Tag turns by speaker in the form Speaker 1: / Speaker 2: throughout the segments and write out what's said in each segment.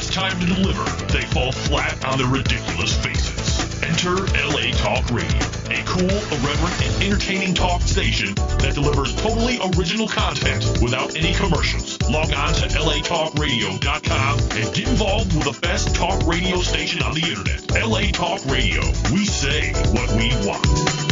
Speaker 1: it's time to deliver, they fall flat on their ridiculous faces. Enter LA Talk Radio, a cool, irreverent, and entertaining talk station that delivers totally original content without any commercials. Log on to latalkradio.com and get involved with the best talk radio station on the internet. LA Talk Radio. We say what we want.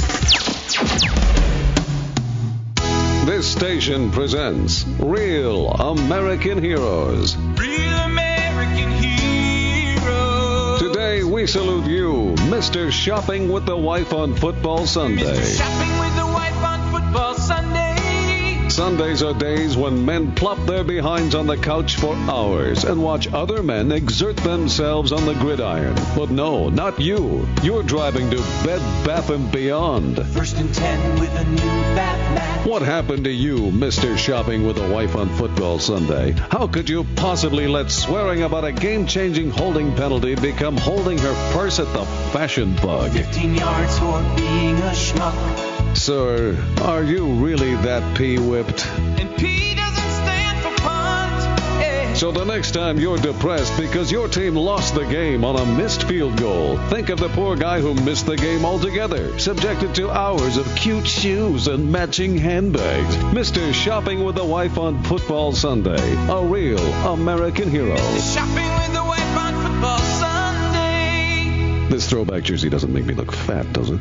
Speaker 2: This station presents Real American Heroes.
Speaker 3: Real American Heroes.
Speaker 2: Today we salute you, Mr. Shopping with the Wife on Football Sunday.
Speaker 3: Mr. Shopping with the Wife on Football Sunday.
Speaker 2: Sundays are days when men plop their behinds on the couch for hours and watch other men exert themselves on the gridiron. But no, not you. You're driving to Bed Bath & Beyond.
Speaker 3: First and 10 with a new bath mat.
Speaker 2: What happened to you, Mr. Shopping with a Wife on Football Sunday? How could you possibly let swearing about a game-changing holding penalty become holding her purse at the Fashion Bug?
Speaker 3: 15 yards for being a schmuck.
Speaker 2: Sir, are you really that pea-whipped?
Speaker 3: And P doesn't stand for punt. Yeah.
Speaker 2: So the next time you're depressed because your team lost the game on a missed field goal, think of the poor guy who missed the game altogether, subjected to hours of cute shoes and matching handbags. Mr. Shopping with the Wife on Football Sunday, a real American hero.
Speaker 3: Shopping with the Wife on Football Sunday.
Speaker 2: This throwback jersey doesn't make me look fat, does it?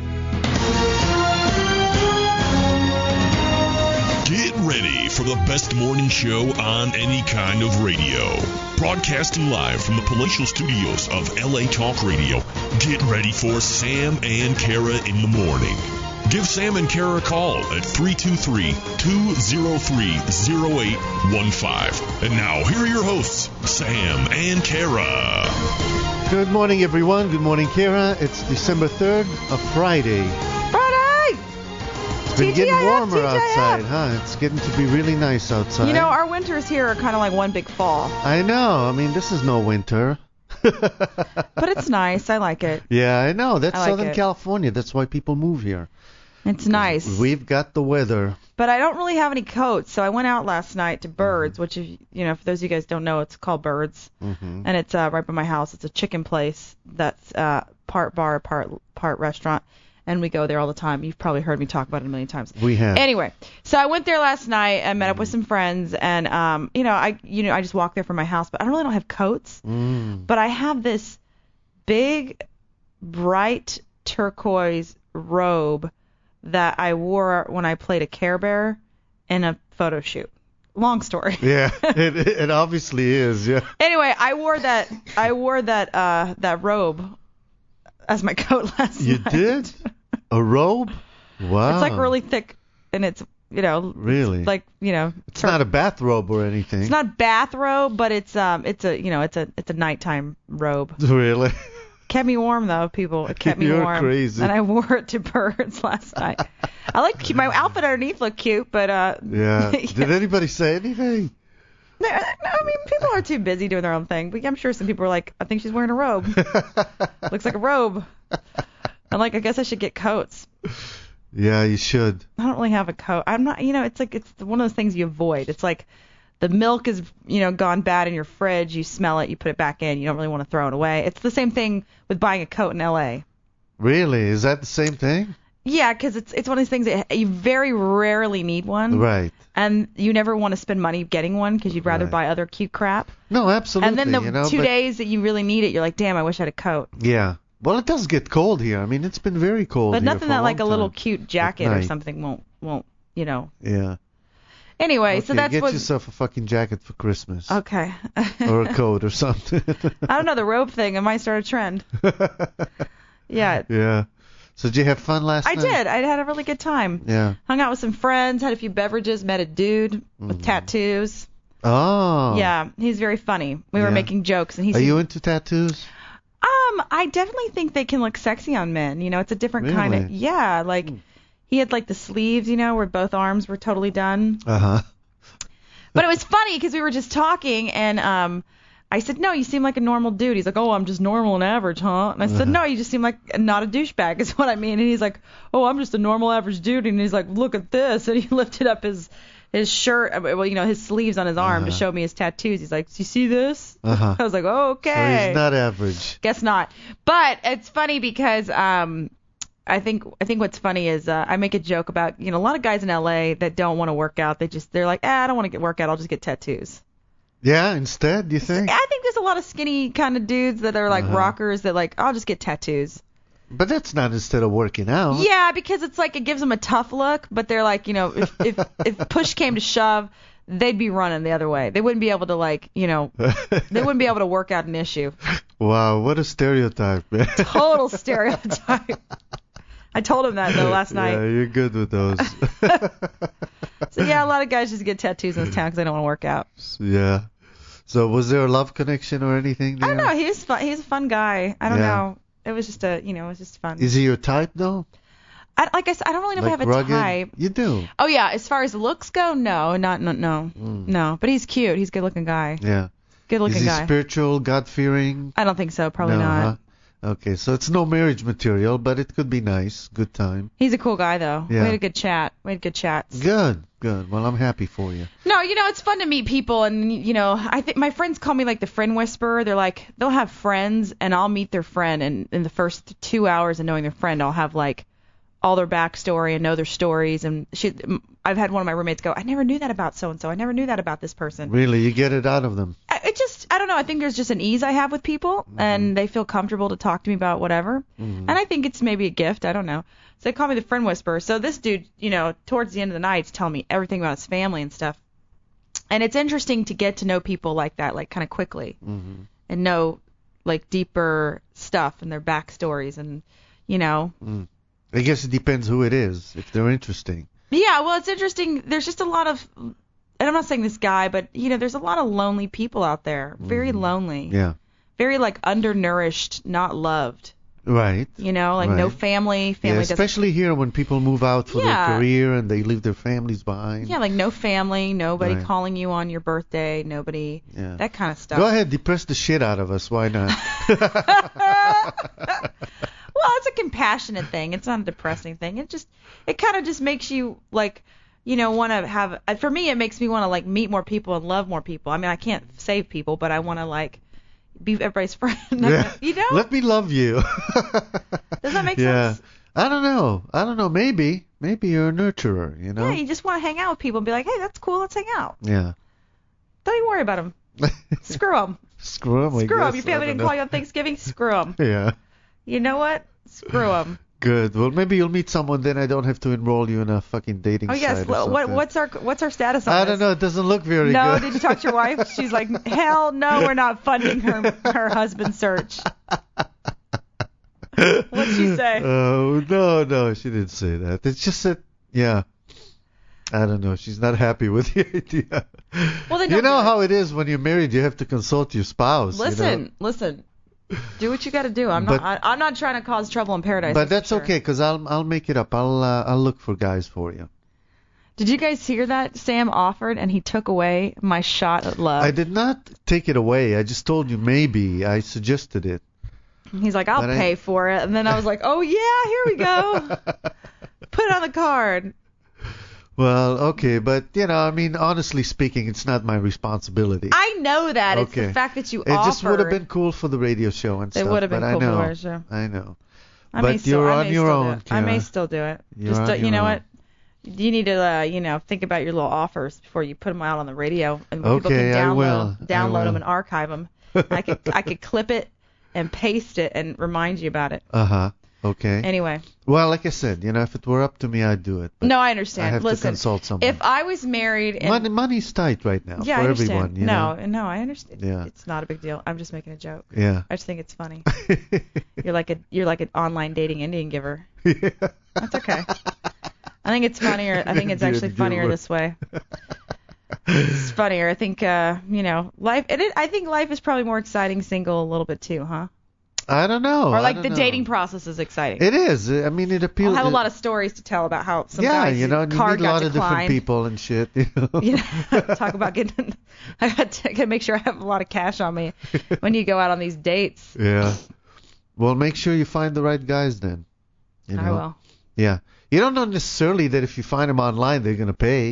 Speaker 1: Get ready for the best morning show on any kind of radio. Broadcasting live from the palatial studios of LA Talk Radio. Get ready for Sam and Kara in the morning. Give Sam and Kara a call at 323-203-0815. And now, here are your hosts, Sam and Kara.
Speaker 4: Good morning, everyone. Good morning, Kara. It's December 3rd, a Friday. It's been getting warmer outside, huh? It's getting to be really nice outside.
Speaker 5: You know, our winters here are kind of like one big fall.
Speaker 4: I know. I mean, this is no winter.
Speaker 5: But it's nice. I like it.
Speaker 4: Yeah, I know. That's
Speaker 5: I like
Speaker 4: Southern
Speaker 5: it.
Speaker 4: California. That's why people move here.
Speaker 5: It's nice.
Speaker 4: We've got the weather.
Speaker 5: But I don't really have any coats, so I went out last night to Birds, which, if, you know, for those of you guys who don't know, it's called Birds.
Speaker 4: Mm-hmm.
Speaker 5: And it's right by my house. It's a chicken place that's part bar, part restaurant. And we go there all the time. You've probably heard me talk about it a million times.
Speaker 4: We have.
Speaker 5: Anyway, so I went there last night and met up with some friends, and I just walked there from my house, but I really don't have coats. But I have this big, bright turquoise robe that I wore when I played a Care Bear in a photo shoot. Long story.
Speaker 4: Yeah, it obviously is. Yeah.
Speaker 5: Anyway, I wore that robe as my coat last night.
Speaker 4: You did? A robe? Wow.
Speaker 5: It's like really thick, and it's,
Speaker 4: really?
Speaker 5: It's like,
Speaker 4: it's not a bathrobe or anything.
Speaker 5: It's not a bathrobe, but it's a nighttime robe.
Speaker 4: Really?
Speaker 5: Kept me warm though, people. It kept me
Speaker 4: You're
Speaker 5: warm.
Speaker 4: crazy.
Speaker 5: And I wore it to Birds last night. I like my outfit underneath looked cute, but
Speaker 4: yeah. Did anybody say anything?
Speaker 5: No, I mean, people are too busy doing their own thing. But I'm sure some people are like, I think she's wearing a robe. Looks like a robe. I'm like, I guess I should get coats.
Speaker 4: Yeah, you should.
Speaker 5: I don't really have a coat. I'm not, it's like, it's one of those things you avoid. It's like the milk is, gone bad in your fridge. You smell it, you put it back in. You don't really want to throw it away. It's the same thing with buying a coat in L.A.
Speaker 4: Really? Is that the same thing?
Speaker 5: Yeah, because it's one of those things that you very rarely need one.
Speaker 4: Right.
Speaker 5: And you never want to spend money getting one because you'd rather buy other cute crap.
Speaker 4: No, absolutely.
Speaker 5: And then the 2 days that you really need it, you're like, damn, I wish I had a coat.
Speaker 4: Yeah. Well, it does get cold here. I mean, it's been very cold
Speaker 5: but
Speaker 4: here
Speaker 5: nothing
Speaker 4: for
Speaker 5: that
Speaker 4: a
Speaker 5: like a
Speaker 4: long
Speaker 5: little
Speaker 4: time.
Speaker 5: cute jacket or something won't.
Speaker 4: Yeah.
Speaker 5: Anyway,
Speaker 4: Okay,
Speaker 5: so that's
Speaker 4: get
Speaker 5: what.
Speaker 4: yourself a fucking jacket for Christmas.
Speaker 5: Okay.
Speaker 4: Or a coat or something.
Speaker 5: I don't know, the robe thing. It might start a trend. Yeah.
Speaker 4: Yeah. So did you have fun last night?
Speaker 5: I did. I had a really good time.
Speaker 4: Yeah.
Speaker 5: Hung out with some friends, had a few beverages, met a dude with tattoos.
Speaker 4: Oh.
Speaker 5: Yeah, he's very funny. We were making jokes, and he's.
Speaker 4: Are you into tattoos?
Speaker 5: I definitely think they can look sexy on men. It's a different kind of.
Speaker 4: Really?
Speaker 5: Yeah, like he had like the sleeves, where both arms were totally done.
Speaker 4: Uh-huh.
Speaker 5: But it was funny because we were just talking, and I said, no, you seem like a normal dude. He's like, oh, I'm just normal and average, huh? And I said, no, you just seem like not a douchebag is what I mean. And he's like, oh, I'm just a normal average dude. And he's like, look at this. And he lifted up his his shirt, well, his sleeves on his arm to show me his tattoos. He's like, "Do you see this?" I was like, "Oh, okay."
Speaker 4: So he's not average.
Speaker 5: Guess not. But it's funny because I think what's funny is I make a joke about a lot of guys in LA that don't want to work out. They're like, I don't want to work out. I'll just get tattoos.
Speaker 4: Yeah, instead, do you think?
Speaker 5: I think there's a lot of skinny kind of dudes that are like rockers that like, I'll just get tattoos.
Speaker 4: But that's not instead of working out.
Speaker 5: Yeah, because it's like it gives them a tough look, but they're like, if push came to shove, they'd be running the other way. They wouldn't be able to they wouldn't be able to work out an issue.
Speaker 4: Wow, what a stereotype, man.
Speaker 5: Total stereotype. I told him that though last night.
Speaker 4: Yeah, you're good with those.
Speaker 5: So yeah, a lot of guys just get tattoos in this town because they don't want to work out.
Speaker 4: Yeah. So was there a love connection or anything there?
Speaker 5: I don't know. He's fun. He's a fun guy. I don't know. It was just it was just fun.
Speaker 4: Is he your type though?
Speaker 5: Like I said, I don't really know if I have a
Speaker 4: rugged?
Speaker 5: type.
Speaker 4: You do.
Speaker 5: Oh yeah, as far as looks go, no. No. But he's cute. He's a good-looking guy.
Speaker 4: Yeah.
Speaker 5: Good-looking guy.
Speaker 4: Is he spiritual, God-fearing?
Speaker 5: I don't think so. Probably
Speaker 4: No,
Speaker 5: not.
Speaker 4: huh? Okay, so it's no marriage material, but it could be nice. Good time.
Speaker 5: He's a cool guy though.
Speaker 4: Yeah.
Speaker 5: We had a good chat. We had good chats.
Speaker 4: Good. Well, I'm happy for you.
Speaker 5: No, it's fun to meet people, and I think my friends call me like the friend whisperer. They're like, they'll have friends, and I'll meet their friend, and in the first 2 hours of knowing their friend, I'll have like all their backstory and know their stories. And I've had one of my roommates go, I never knew that about so and so. I never knew that about this person.
Speaker 4: Really, you get it out of them.
Speaker 5: I don't know. I think there's just an ease I have with people, and they feel comfortable to talk to me about whatever. And I think it's maybe a gift. I don't know. So they call me the friend whisperer. So this dude, towards the end of the night, is telling me everything about his family and stuff. And it's interesting to get to know people like that, like kind of quickly, and know like deeper stuff and their backstories, and
Speaker 4: I guess it depends who it is, if they're interesting.
Speaker 5: Yeah, well, it's interesting. There's just a lot of, and I'm not saying this guy, but there's a lot of lonely people out there. Very lonely.
Speaker 4: Yeah.
Speaker 5: Very like undernourished, not loved.
Speaker 4: Right.
Speaker 5: Like no family.
Speaker 4: Yeah,
Speaker 5: doesn't.
Speaker 4: especially here when people move out for their career and they leave their families behind.
Speaker 5: Yeah, like no family, nobody calling you on your birthday, nobody, that kind of stuff.
Speaker 4: Go ahead, depress the shit out of us. Why not?
Speaker 5: Well, it's a compassionate thing. It's not a depressing thing. It kind of just makes you like, want to have. For me, it makes me want to like meet more people and love more people. I mean, I can't save people, but I want to like be everybody's friend.
Speaker 4: Yeah. Let me love you.
Speaker 5: Does that make sense?
Speaker 4: I don't know. Maybe you're a nurturer.
Speaker 5: Yeah, you just want to hang out with people and be like, hey, that's cool. Let's hang out.
Speaker 4: Yeah.
Speaker 5: Don't even worry about them. Screw them.
Speaker 4: Screw them.
Speaker 5: Screw them. Your family didn't call you on Thanksgiving. Screw them.
Speaker 4: Yeah.
Speaker 5: You know what? Screw them.
Speaker 4: Good. Well, maybe you'll meet someone, then I don't have to enroll you in a fucking dating site.
Speaker 5: Oh yes. What's our status on
Speaker 4: this? I
Speaker 5: this?
Speaker 4: don't know. It doesn't look very good.
Speaker 5: No. Did you talk to your wife? She's like, hell no, we're not funding her husband search. What'd she say?
Speaker 4: Oh no, she didn't say that. It's just that, I don't know. She's not happy with the idea.
Speaker 5: Well, then
Speaker 4: you know how it is when you're married. You have to consult your spouse.
Speaker 5: Listen. Do what you got to do. I'm not trying to cause trouble in paradise.
Speaker 4: But that's okay, because I'll make it up. I'll look for guys for you.
Speaker 5: Did you guys hear that? Sam offered and he took away my shot at love.
Speaker 4: I did not take it away. I just told you maybe. I suggested it.
Speaker 5: He's like, I'll pay for it. And then I was like, oh yeah, here we go. Put it on the card.
Speaker 4: Well, okay, but I mean, honestly speaking, it's not my responsibility.
Speaker 5: I know that. Okay. It's the fact that you offered.
Speaker 4: It just would have been cool for the radio show and stuff.
Speaker 5: It would have been cool for the radio show.
Speaker 4: I know.
Speaker 5: But
Speaker 4: you're on your own.
Speaker 5: I may still do it. You know what? You need to think about your little offers before you put them out on the radio, and people can download them and archive them. I could clip it and paste it and remind you about it.
Speaker 4: Okay.
Speaker 5: Anyway.
Speaker 4: Well, like I said, if it were up to me, I'd do it.
Speaker 5: No, I understand.
Speaker 4: I have to consult someone.
Speaker 5: If I was married and
Speaker 4: money's tight right now for everyone.
Speaker 5: No, I understand.
Speaker 4: Yeah.
Speaker 5: It's not a big deal. I'm just making a joke.
Speaker 4: Yeah.
Speaker 5: I just think it's funny. You're like an online dating Indian giver.
Speaker 4: Yeah.
Speaker 5: That's okay. I think it's funnier. I think it's actually funnier this way. It's funnier. I think life. I think life is probably more exciting single a little bit too, huh?
Speaker 4: I don't know.
Speaker 5: Or like the dating process is exciting.
Speaker 4: It is. I mean, it appeals.
Speaker 5: I'll have a lot of stories to tell about how some guys
Speaker 4: you meet a lot of different people and shit.
Speaker 5: Talk about getting. I got to make sure I have a lot of cash on me when you go out on these dates.
Speaker 4: Yeah. Well, make sure you find the right guys then.
Speaker 5: I will.
Speaker 4: Yeah. You don't know necessarily that if you find them online, they're gonna pay.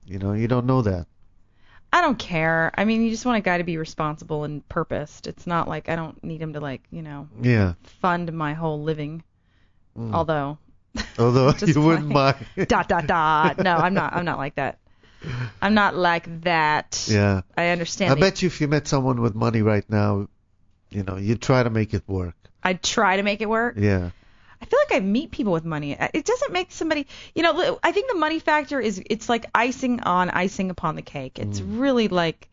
Speaker 4: You know, you don't know that.
Speaker 5: I don't care. I mean, you just want a guy to be responsible and purposed. It's not like I don't need him to, like, you know,
Speaker 4: Yeah.
Speaker 5: fund my whole living. Although just
Speaker 4: you wouldn't mind.
Speaker 5: No, I'm not like that. I'm not like that.
Speaker 4: Yeah.
Speaker 5: I understand.
Speaker 4: I bet you if you met someone with money right now, you know, you'd try to make it work.
Speaker 5: I'd try to make it work.
Speaker 4: Yeah.
Speaker 5: I feel like I meet people with money. It doesn't make somebody, you know, I think the money factor it's like icing upon the cake. It's really like,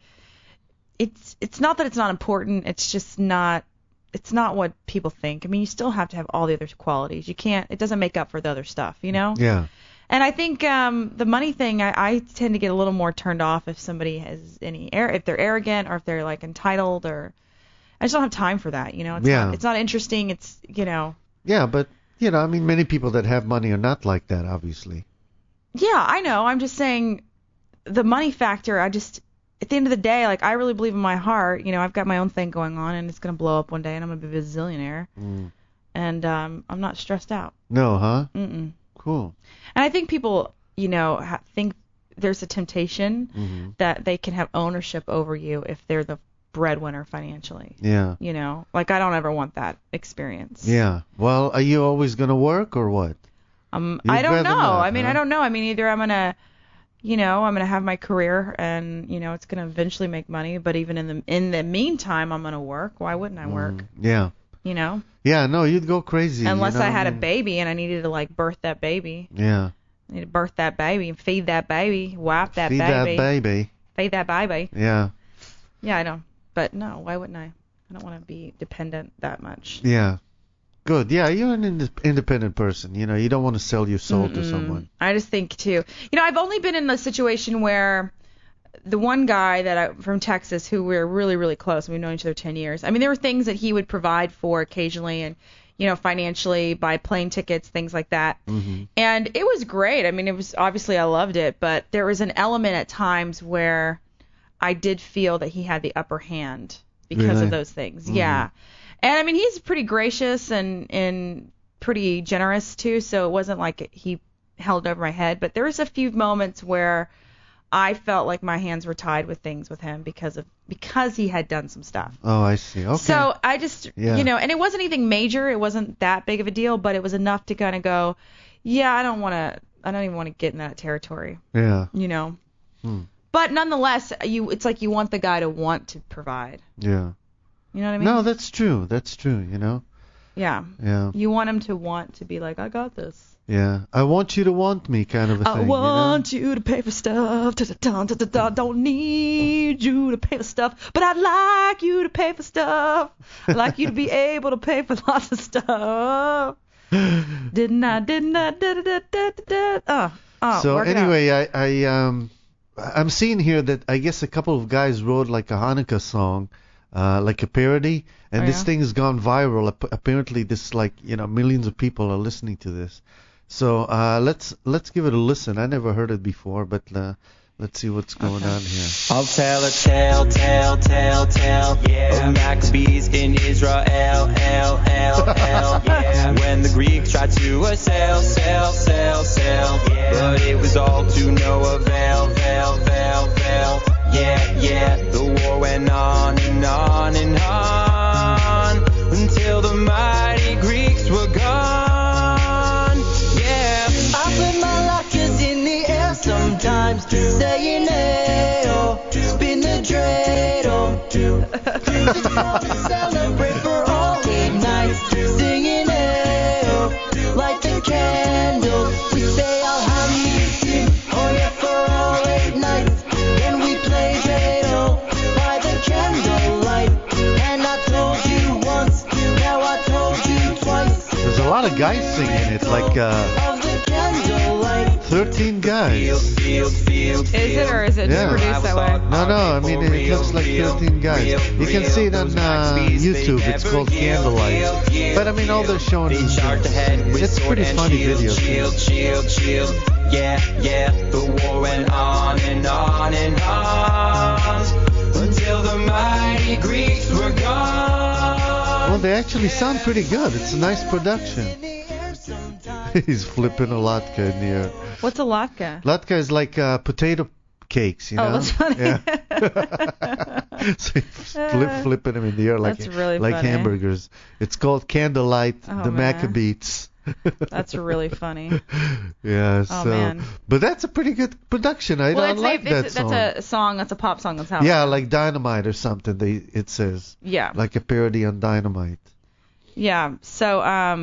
Speaker 5: it's not that it's not important. It's just not, it's not what people think. I mean, you still have to have all the other qualities. It doesn't make up for the other stuff, you know?
Speaker 4: Yeah.
Speaker 5: And I think the money thing, I tend to get a little more turned off if somebody has if they're arrogant or if they're like entitled, or I just don't have time for that, you know? It's not interesting. It's, you know.
Speaker 4: Yeah, but, you know, I mean, many people that have money are not like that, obviously.
Speaker 5: Yeah, I know. I'm just saying the money factor, at the end of the day, like, I really believe in my heart, you know, I've got my own thing going on and it's going to blow up one day and I'm going to be a bazillionaire. And I'm not stressed out.
Speaker 4: No, huh?
Speaker 5: Mm-mm.
Speaker 4: Cool.
Speaker 5: And I think people, you know, think there's a temptation that they can have ownership over you if they're the breadwinner financially.
Speaker 4: Yeah.
Speaker 5: You know, like, I don't ever want that experience.
Speaker 4: Yeah. Well, are you always going to work or what?
Speaker 5: I don't
Speaker 4: rather
Speaker 5: know.
Speaker 4: not,
Speaker 5: I mean,
Speaker 4: huh?
Speaker 5: I don't know. I mean, either I'm going to, you know, I'm going to have my career and, you know, it's going to eventually make money, but even in the meantime, I'm going to work. Why wouldn't I work?
Speaker 4: Yeah.
Speaker 5: You know?
Speaker 4: Yeah, no, you'd go crazy.
Speaker 5: Unless
Speaker 4: you know?
Speaker 5: I had a baby and I needed to, like, birth that baby.
Speaker 4: Yeah.
Speaker 5: I need to birth that baby and feed that baby, wipe that
Speaker 4: Feed
Speaker 5: baby.
Speaker 4: that baby.
Speaker 5: Feed that baby.
Speaker 4: Yeah.
Speaker 5: Yeah, I know. But no, why wouldn't I? I don't want to be dependent that much.
Speaker 4: Yeah. Good. Yeah, you're an independent person. You know, you don't want to sell your soul to someone.
Speaker 5: I just think, too. You know, I've only been in the situation where the one guy from Texas, who we're really, really close, we've known each other 10 years. I mean, there were things that he would provide for occasionally and, you know, financially, buy plane tickets, things like that. And it was great. I mean, it was, obviously I loved it, but there was an element at times where I did feel that he had the upper hand because of those things. Yeah. And I mean, he's pretty gracious and pretty generous too, so it wasn't like he held it over my head. But there was a few moments where I felt like my hands were tied with things with him because he had done some stuff.
Speaker 4: Oh, I see. Okay.
Speaker 5: So I just, you know, and it wasn't anything major. It wasn't that big of a deal, but it was enough to kind of go, yeah, I don't even want to get in that territory.
Speaker 4: Yeah.
Speaker 5: You know. But nonetheless, it's like you want the guy to want to provide.
Speaker 4: Yeah.
Speaker 5: You know what I mean?
Speaker 4: No, that's true. That's true, you know.
Speaker 5: Yeah.
Speaker 4: Yeah.
Speaker 5: You want him to want to be like, I got this.
Speaker 4: Yeah. I want you to want me kind of a thing.
Speaker 5: I want you to pay for stuff. Don't need you to pay for stuff, but I'd like you to pay for stuff. I'd like you to be able to pay for lots of stuff. Didn't I?
Speaker 4: So anyway, I'm seeing here that I guess a couple of guys wrote like a Hanukkah song, like a parody, and this thing has gone viral. Apparently, this, like, you know, millions of people are listening to this. So let's give it a listen. I never heard it before, but let's see what's going on here.
Speaker 6: I'll tell a tale, of Maccabees in Israel, when the Greeks tried to sail, but it was all to no avail, the war went on and on and on, until the mighty Greeks were gone, I put my lockers in the air sometimes, saying hey-oh, spin the dreidel, to celebrate for all 8 nights, singing hey-oh, light the candles, we say Alhamdulillah, oh yeah, for all 8 nights, then we play dreidel by the candlelight, and I told you once, now I told you twice.
Speaker 4: There's a lot of guys singing it, like 13 guys.
Speaker 5: Is it, or is it just produced that way?
Speaker 4: No, I mean, it looks like 13 guys. You can see it on YouTube. It's called Candlelight. But I mean, all they're showing is it's pretty funny video.
Speaker 6: The war went on and on and on, until the mighty Greeks were gone.
Speaker 4: Well, they actually sound pretty good. It's a nice production. He's flipping a latke in the air.
Speaker 5: What's a latke?
Speaker 4: Latke is like potato cupcakes, you know.
Speaker 5: Oh, that's funny.
Speaker 4: Yeah. So you flipping them in the air like
Speaker 5: That's really
Speaker 4: like
Speaker 5: funny.
Speaker 4: hamburgers. It's called Candlelight,
Speaker 5: Oh,
Speaker 4: the
Speaker 5: man.
Speaker 4: Maccabees.
Speaker 5: That's really funny.
Speaker 4: Yeah.
Speaker 5: Oh,
Speaker 4: So,
Speaker 5: man.
Speaker 4: but that's a pretty good production. I like that song.
Speaker 5: That's a song. That's a pop song. That's how.
Speaker 4: Yeah, like Dynamite or something. It says
Speaker 5: Yeah.
Speaker 4: like a parody on Dynamite.
Speaker 5: Yeah. So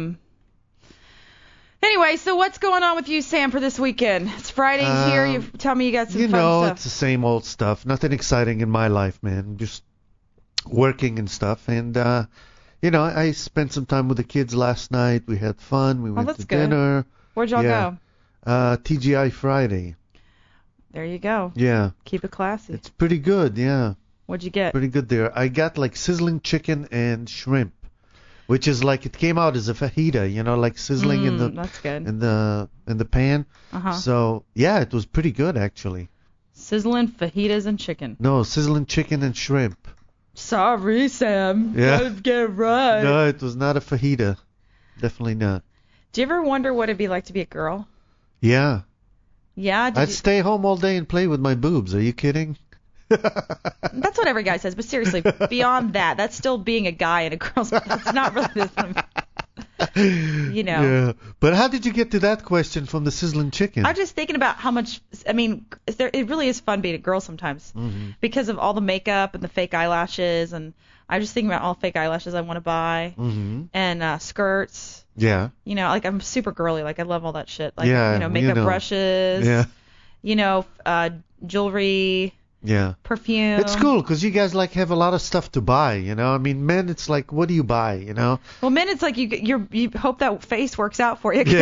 Speaker 5: Anyway, so what's going on with you, Sam, for this weekend? It's Friday here. You tell me you got some
Speaker 4: You
Speaker 5: fun
Speaker 4: know,
Speaker 5: stuff.
Speaker 4: it's the same old stuff. Nothing exciting in my life, man. Just working and stuff. And, you know, I spent some time with the kids last night. We had fun. We went
Speaker 5: that's
Speaker 4: to
Speaker 5: good.
Speaker 4: dinner.
Speaker 5: Where'd y'all
Speaker 4: Yeah.
Speaker 5: go?
Speaker 4: TGI Friday.
Speaker 5: There you go.
Speaker 4: Yeah.
Speaker 5: Keep it classy.
Speaker 4: It's pretty good, yeah.
Speaker 5: What'd you get?
Speaker 4: Pretty good there. I got like sizzling chicken and shrimp, which is like it came out as a fajita, you know, like sizzling in the
Speaker 5: That's good.
Speaker 4: in the pan.
Speaker 5: Uh-huh.
Speaker 4: So yeah, it was pretty good actually.
Speaker 5: Sizzling fajitas and chicken.
Speaker 4: No, sizzling chicken and shrimp.
Speaker 5: Sorry, Sam.
Speaker 4: Yeah.
Speaker 5: Gotta get it right.
Speaker 4: No, it was not a fajita. Definitely not.
Speaker 5: Do you ever wonder what it'd be like to be a girl?
Speaker 4: Yeah.
Speaker 5: Yeah.
Speaker 4: I'd stay home all day and play with my boobs. Are you kidding?
Speaker 5: That's what every guy says, but seriously, beyond that, that's still being a guy in a girl's. It's not really this. You know.
Speaker 4: Yeah. But how did you get to that question from the sizzling chicken?
Speaker 5: I'm just thinking about how much. I mean, it really is fun being a girl sometimes because of all the makeup and the fake eyelashes, and I'm just thinking about all fake eyelashes I want to buy and skirts.
Speaker 4: Yeah.
Speaker 5: You know, like I'm super girly. Like I love all that shit. Like
Speaker 4: Yeah,
Speaker 5: you know, makeup
Speaker 4: you know.
Speaker 5: brushes.
Speaker 4: Yeah.
Speaker 5: You know, jewelry,
Speaker 4: Yeah.
Speaker 5: perfume.
Speaker 4: It's cool because you guys like have a lot of stuff to buy, you know. I mean, men, it's like, what do you buy, you know?
Speaker 5: Well, men, it's like you hope that face works out for you. 'Cause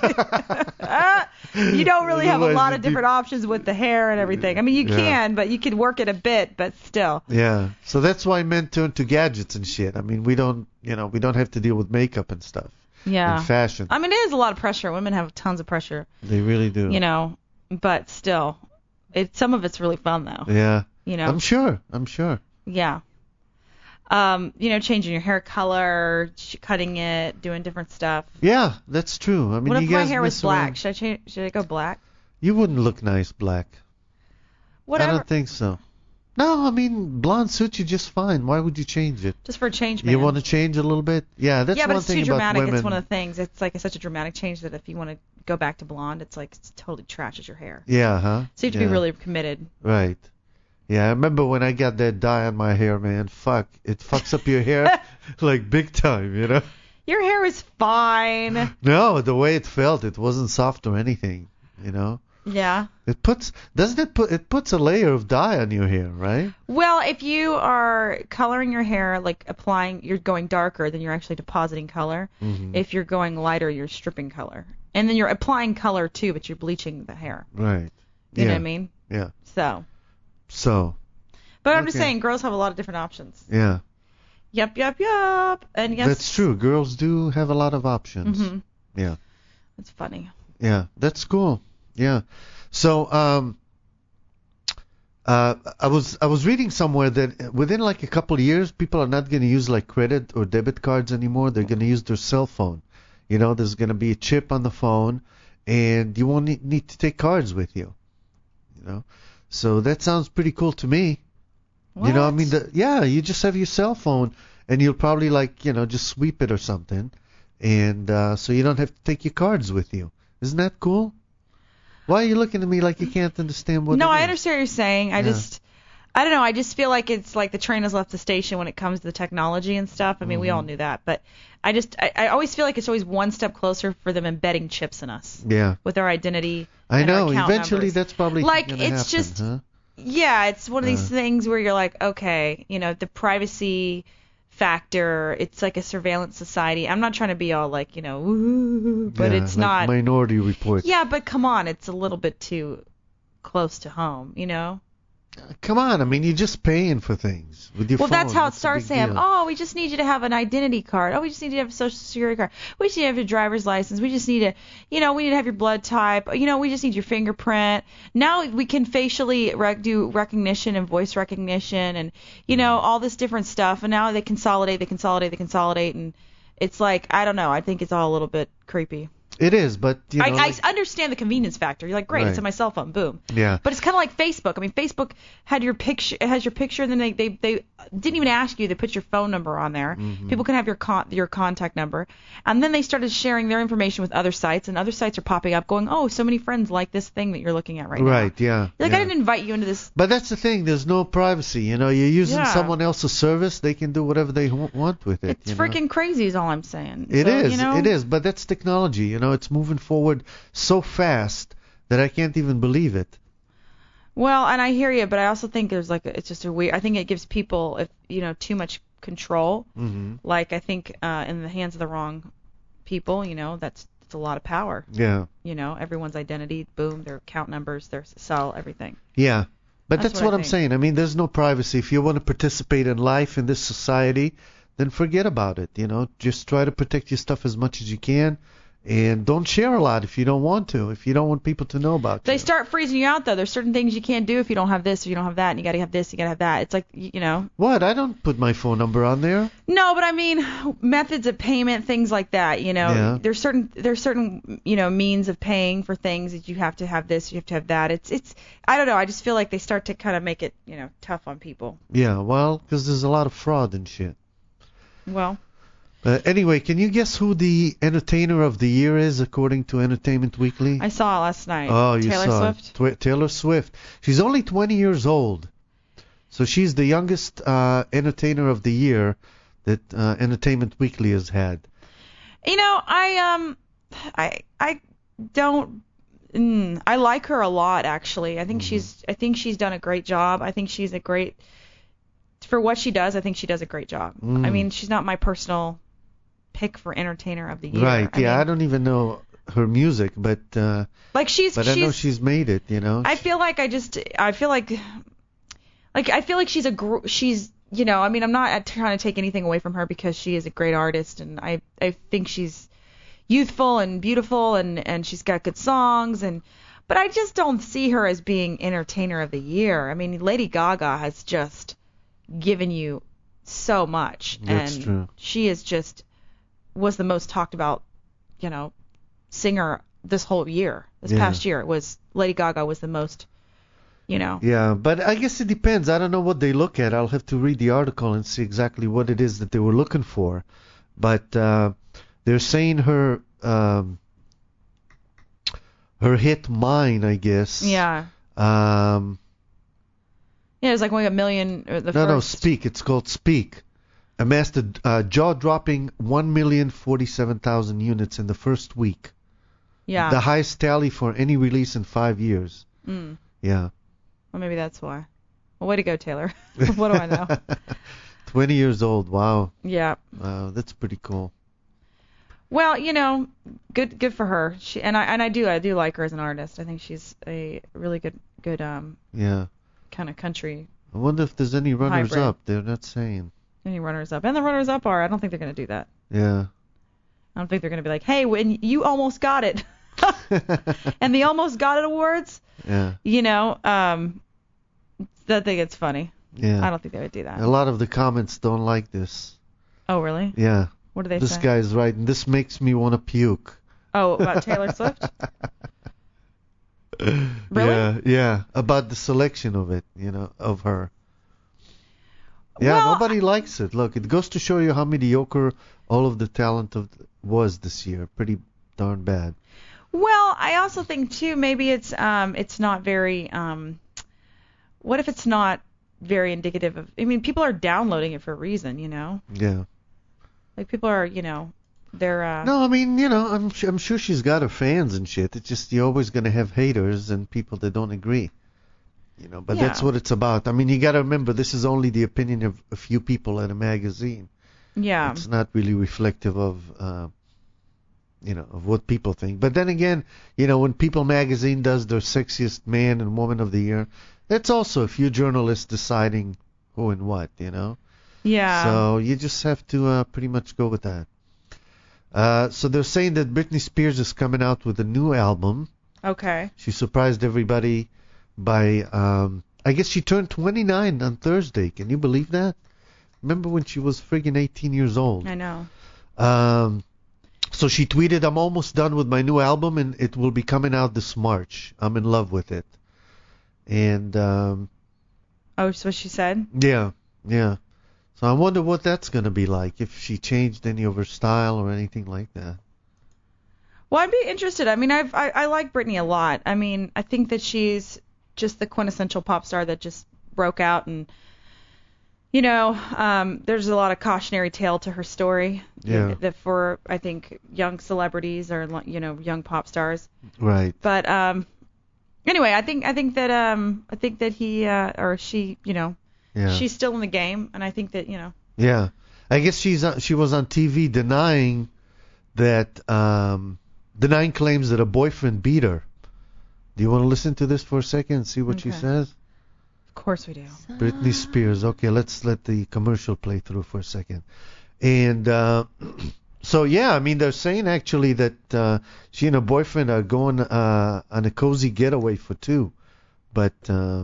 Speaker 5: you don't really have a
Speaker 4: Otherwise
Speaker 5: lot
Speaker 4: you'd
Speaker 5: of
Speaker 4: be-
Speaker 5: different options with the hair and everything. I mean, you
Speaker 4: Yeah.
Speaker 5: can, but you can work it a bit, but still.
Speaker 4: Yeah. So that's why men turn to gadgets and shit. I mean, we don't have to deal with makeup and stuff.
Speaker 5: Yeah.
Speaker 4: And fashion.
Speaker 5: I mean, it is a lot of pressure. Women have tons of pressure,
Speaker 4: They really do.
Speaker 5: you know, but still, some of it's really fun though.
Speaker 4: Yeah.
Speaker 5: You know.
Speaker 4: I'm sure.
Speaker 5: Yeah. You know, changing your hair color, cutting it, doing different stuff.
Speaker 4: Yeah, that's true. I mean,
Speaker 5: What
Speaker 4: you
Speaker 5: if my
Speaker 4: guys
Speaker 5: hair was
Speaker 4: mess
Speaker 5: black?
Speaker 4: around.
Speaker 5: Should I change? Should I go black?
Speaker 4: You wouldn't look nice black.
Speaker 5: Whatever.
Speaker 4: I don't think so. No, I mean, blonde suits you just fine. Why would you change it?
Speaker 5: Just for a change, man.
Speaker 4: You want to change a little bit? Yeah, that's
Speaker 5: yeah, but
Speaker 4: one
Speaker 5: it's
Speaker 4: thing
Speaker 5: too
Speaker 4: about
Speaker 5: dramatic.
Speaker 4: women.
Speaker 5: It's one of the things. It's like such a dramatic change that if you want to go back to blonde, it's like it totally trashes your hair.
Speaker 4: Yeah, huh?
Speaker 5: So you have to
Speaker 4: Yeah.
Speaker 5: be really committed.
Speaker 4: Right. Yeah, I remember when I got that dye on my hair, man. Fuck, it fucks up your hair like big time, you know?
Speaker 5: Your hair is fine.
Speaker 4: No, the way it felt, it wasn't soft or anything, you know?
Speaker 5: Yeah.
Speaker 4: It puts a layer of dye on your hair, right?
Speaker 5: Well, if you are coloring your hair, like you're going darker, then you're actually depositing color.
Speaker 4: Mm-hmm.
Speaker 5: If you're going lighter, you're stripping color. And then you're applying color too, but you're bleaching the hair.
Speaker 4: Right.
Speaker 5: You know what I mean?
Speaker 4: Yeah.
Speaker 5: So.
Speaker 4: So,
Speaker 5: But I'm just
Speaker 4: Okay.
Speaker 5: saying, girls have a lot of different options.
Speaker 4: yeah.
Speaker 5: Yup. And yes.
Speaker 4: That's true. Girls do have a lot of options.
Speaker 5: Mm-hmm.
Speaker 4: Yeah.
Speaker 5: That's funny.
Speaker 4: Yeah, that's cool. Yeah. So, I was reading somewhere that within like a couple of years, people are not going to use like credit or debit cards anymore. They're going to use their cell phone. You know, there's going to be a chip on the phone, and you won't need to take cards with you. You know, so that sounds pretty cool to me. You know, I mean, you just have your cell phone, and you'll probably like, you know, just sweep it or something, and so you don't have to take your cards with you. Isn't that cool? Why are you looking at me like you can't understand what?
Speaker 5: No,
Speaker 4: it
Speaker 5: I
Speaker 4: is?
Speaker 5: understand what you're saying. I don't know. I just feel like it's like the train has left the station when it comes to the technology and stuff. I mean, we all knew that, but I always feel like it's always one step closer for them embedding chips in us.
Speaker 4: Yeah.
Speaker 5: With our identity.
Speaker 4: I
Speaker 5: and our
Speaker 4: know.
Speaker 5: account
Speaker 4: Eventually,
Speaker 5: numbers.
Speaker 4: that's probably
Speaker 5: Like,
Speaker 4: gonna
Speaker 5: it's
Speaker 4: happen,
Speaker 5: just-
Speaker 4: huh?
Speaker 5: Yeah, it's one of these things where you're like, okay, you know, the privacy factor. It's like a surveillance society. I'm not trying to be all like, you know, woo, but
Speaker 4: Yeah,
Speaker 5: it's
Speaker 4: like
Speaker 5: not.
Speaker 4: Minority Report.
Speaker 5: Yeah, but come on, it's a little bit too close to home, you know?
Speaker 4: Come on. I mean, you're just paying for things with your
Speaker 5: Well,
Speaker 4: phone.
Speaker 5: that's how it
Speaker 4: What's the
Speaker 5: starts,
Speaker 4: big
Speaker 5: Sam.
Speaker 4: deal?
Speaker 5: Oh, we just need you to have an identity card. Oh, we just need you to have a social security card. We just need you to have your driver's license. We just need to, you know, we need to have your blood type. You know, we just need your fingerprint. Now we can facially do recognition and voice recognition and, you know, all this different stuff. And now they consolidate, and it's like, I don't know. I think it's all a little bit creepy.
Speaker 4: It is, but you know,
Speaker 5: I understand the convenience factor. You're like, great, it's
Speaker 4: Right.
Speaker 5: on my cell phone, boom.
Speaker 4: Yeah.
Speaker 5: But it's kind of like Facebook. I mean, Facebook had your picture, it has your picture, and then they didn't even ask you. They put your phone number on there.
Speaker 4: Mm-hmm.
Speaker 5: People can have your contact number, and then they started sharing their information with other sites, and other sites are popping up, going, oh, so many friends like this thing that you're looking at right now.
Speaker 4: Right, yeah.
Speaker 5: You're like,
Speaker 4: yeah.
Speaker 5: I didn't invite you into this.
Speaker 4: But that's the thing. There's no privacy. You know, you're using
Speaker 5: Yeah.
Speaker 4: someone else's service. They can do whatever they want with it.
Speaker 5: It's
Speaker 4: you know?
Speaker 5: freaking crazy, is all I'm saying.
Speaker 4: It
Speaker 5: So,
Speaker 4: is.
Speaker 5: You know?
Speaker 4: It is. But that's technology. You know, it's moving forward so fast that I can't even believe it.
Speaker 5: Well, and I hear you, but I also think there's like it's just a weird. I think it gives people, if too much control.
Speaker 4: Mm-hmm.
Speaker 5: Like I think in the hands of the wrong people, that's a lot of power.
Speaker 4: Yeah.
Speaker 5: Everyone's identity, boom, their account numbers, their cell, everything.
Speaker 4: Yeah. But
Speaker 5: That's
Speaker 4: that's
Speaker 5: what
Speaker 4: what
Speaker 5: I
Speaker 4: I'm
Speaker 5: think.
Speaker 4: saying. I mean, there's no privacy. If you want to participate in life in this society, then forget about it. You know, just try to protect your stuff as much as you can. And don't share a lot if you don't want to, if you don't want people to know about
Speaker 5: They
Speaker 4: you.
Speaker 5: start freezing you out though. There's certain things you can't do if you don't have this or you don't have that, and you got to have this, you got to have that. It's like
Speaker 4: What? I don't put my phone number on there.
Speaker 5: No, but I mean methods of payment, things like that.
Speaker 4: Yeah.
Speaker 5: There's certain means of paying for things that you have to have this, you have to have that. It's I don't know. I just feel like they start to kind of make it tough on people.
Speaker 4: Yeah, well, because there's a lot of fraud and shit.
Speaker 5: Well,
Speaker 4: Anyway, can you guess who the entertainer of the year is according to Entertainment Weekly?
Speaker 5: I saw it last night.
Speaker 4: Oh, you
Speaker 5: Taylor
Speaker 4: saw
Speaker 5: Swift.
Speaker 4: it. Taylor Swift. She's only 20 years old. So she's the youngest entertainer of the year that Entertainment Weekly has had.
Speaker 5: I don't. I like her a lot, actually. I think she's done a great job. I think she's a great for what she does. I think she does a great job. I mean, she's not my personal pick for entertainer of the year.
Speaker 4: Right.
Speaker 5: I
Speaker 4: Yeah,
Speaker 5: mean,
Speaker 4: I don't even know her music, but
Speaker 5: like she's.
Speaker 4: I know she's made it. You know.
Speaker 5: I feel like she's she's. I mean, I'm not trying to take anything away from her because she is a great artist, and I think she's youthful and beautiful, and she's got good songs, but I just don't see her as being entertainer of the year. I mean, Lady Gaga has just given you so much,
Speaker 4: That's
Speaker 5: and
Speaker 4: true.
Speaker 5: she is just was the most talked about, singer this whole year. This past year, Lady Gaga was the most.
Speaker 4: Yeah, but I guess it depends. I don't know what they look at. I'll have to read the article and see exactly what it is that they were looking for. But they're saying her hit Mine, I guess.
Speaker 5: Yeah.
Speaker 4: Yeah,
Speaker 5: it was like 1 million.
Speaker 4: No, Speak. It's called Speak. Amassed a jaw-dropping 1,047,000 units in the first week.
Speaker 5: Yeah.
Speaker 4: The highest tally for any release in 5 years.
Speaker 5: Mm.
Speaker 4: Yeah.
Speaker 5: Well, maybe that's why. Well, way to go, Taylor. What do I know?
Speaker 4: 20 years old. Wow.
Speaker 5: Yeah.
Speaker 4: Wow, that's pretty cool.
Speaker 5: Well, good for her. I do like her as an artist. I think she's a really good
Speaker 4: Yeah.
Speaker 5: kind of country.
Speaker 4: I wonder if there's any runners
Speaker 5: Hybrid.
Speaker 4: up. They're not saying.
Speaker 5: Any runners up, and the runners up are. I don't think they're gonna do that.
Speaker 4: Yeah.
Speaker 5: I don't think they're gonna be like, hey, when you almost got it, and the almost got it awards.
Speaker 4: Yeah.
Speaker 5: That think it's funny.
Speaker 4: Yeah.
Speaker 5: I don't think they would do that.
Speaker 4: A lot of the comments don't like this.
Speaker 5: Oh, really?
Speaker 4: Yeah.
Speaker 5: What do they
Speaker 4: This
Speaker 5: say?
Speaker 4: guy's writing, this makes me want to puke.
Speaker 5: Oh, about Taylor Swift? Really?
Speaker 4: Yeah. About the selection of it, of her. Yeah,
Speaker 5: Well,
Speaker 4: nobody likes it. Look, it goes to show you how mediocre all of the talent was this year. Pretty darn bad.
Speaker 5: Well, I also think too maybe it's not very what if it's not very indicative of people are downloading it for a reason,
Speaker 4: Yeah.
Speaker 5: Like people are, they're
Speaker 4: No, I mean, I'm sure she's got her fans and shit. It's just you're always going to have haters and people that don't agree. But
Speaker 5: Yeah.
Speaker 4: that's what it's about. I mean, you got to remember this is only the opinion of a few people in a magazine.
Speaker 5: yeah.
Speaker 4: It's not really reflective of of what people think. But then again, when People magazine does their sexiest man and woman of the year, that's also a few journalists deciding who and what,
Speaker 5: Yeah.
Speaker 4: So you just have to pretty much go with that. So they're saying that Britney Spears is coming out with a new album.
Speaker 5: Okay.
Speaker 4: She surprised everybody by, I guess she turned 29 on Thursday. Can you believe that? Remember when she was friggin' 18 years old?
Speaker 5: I know.
Speaker 4: So she tweeted, "I'm almost done with my new album, and it will be coming out this March. I'm in love with it." And
Speaker 5: Oh, that's what she said?
Speaker 4: yeah. So I wonder what that's going to be like, if she changed any of her style or anything like that.
Speaker 5: Well, I'd be interested. I mean, I like Britney a lot. I mean, I think that she's just the quintessential pop star that just broke out, and there's a lot of cautionary tale to her story.
Speaker 4: Yeah.
Speaker 5: That for, I think, young celebrities or young pop stars.
Speaker 4: Right.
Speaker 5: But anyway, I think that he or she, she's still in the game, and I think that
Speaker 4: Yeah. I guess she was on TV denying claims that a boyfriend beat her. Do you want to listen to this for a second and see what she says?
Speaker 5: Of course we do.
Speaker 4: Britney Spears. Okay, let's let the commercial play through for a second. And so, yeah, I mean, they're saying actually that she and her boyfriend are going on a cozy getaway for two. But,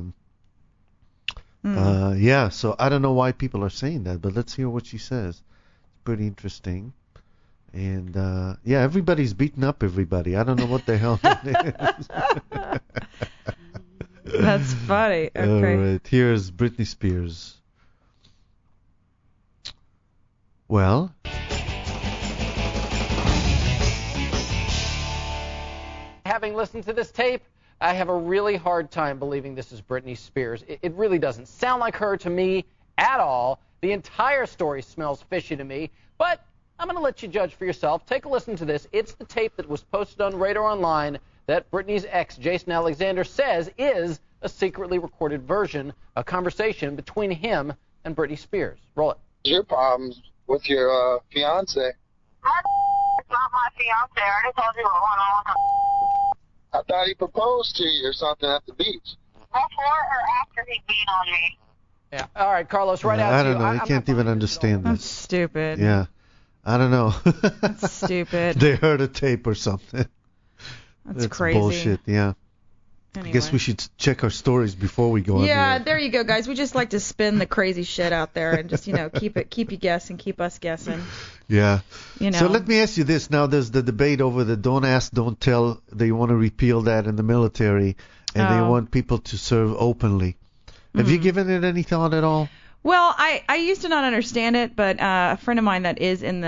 Speaker 4: yeah, so I don't know why people are saying that, but let's hear what she says. It's pretty interesting. And, yeah, everybody's beating up everybody. I don't know what the hell that is.
Speaker 5: That's funny. Okay.
Speaker 4: All right, here's Britney Spears. Well,
Speaker 7: having listened to this tape, I have a really hard time believing this is Britney Spears. It really doesn't sound like her to me at all. The entire story smells fishy to me, but I'm going to let you judge for yourself. Take a listen to this. It's the tape that was posted on Radar Online that Britney's ex, Jason Alexander, says is a secretly recorded version, a conversation between him and Britney Spears. Roll it.
Speaker 8: Your problems with your fiance.
Speaker 9: It's not my fiance. I already told you what went on.
Speaker 8: I thought he proposed to you or something at the beach.
Speaker 9: Before or after he beat on me?
Speaker 7: Yeah. All right, Carlos, right out
Speaker 4: I
Speaker 7: to you.
Speaker 4: don't know. I can't even understand
Speaker 5: That's
Speaker 4: this.
Speaker 5: stupid.
Speaker 4: Yeah. I don't know.
Speaker 5: That's stupid.
Speaker 4: They heard a tape or something.
Speaker 5: That's crazy.
Speaker 4: Bullshit, yeah.
Speaker 5: Anyway.
Speaker 4: I guess we should check our stories before we go on.
Speaker 5: Yeah, there you go, guys. We just like to spin the crazy shit out there and just, keep you guessing, keep us guessing.
Speaker 4: Yeah.
Speaker 5: So
Speaker 4: let me ask you this. Now there's the debate over the don't ask, don't tell. They want to repeal that in the military, and they want people to serve openly. Have you given it any thought at all?
Speaker 5: Well, I used to not understand it, but a friend of mine that is in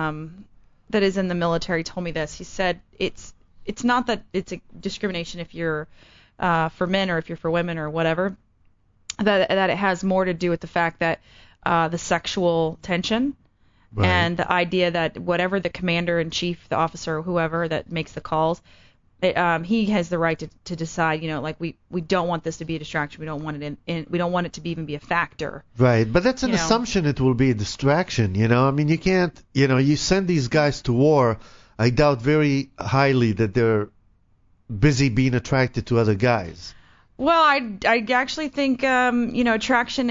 Speaker 5: the military told me this. He said it's not that it's a discrimination if you're for men or if you're for women or whatever. That it has more to do with the fact that the sexual tension and the idea that whatever the commander in chief, the officer, whoever that makes the calls, he has the right to decide. We don't want this to be a distraction. We don't want it we don't want it to even be a factor.
Speaker 4: Right, but that's an assumption it will be a distraction. I mean, you can't. You send these guys to war. I doubt very highly that they're busy being attracted to other guys.
Speaker 5: Well, I actually think attraction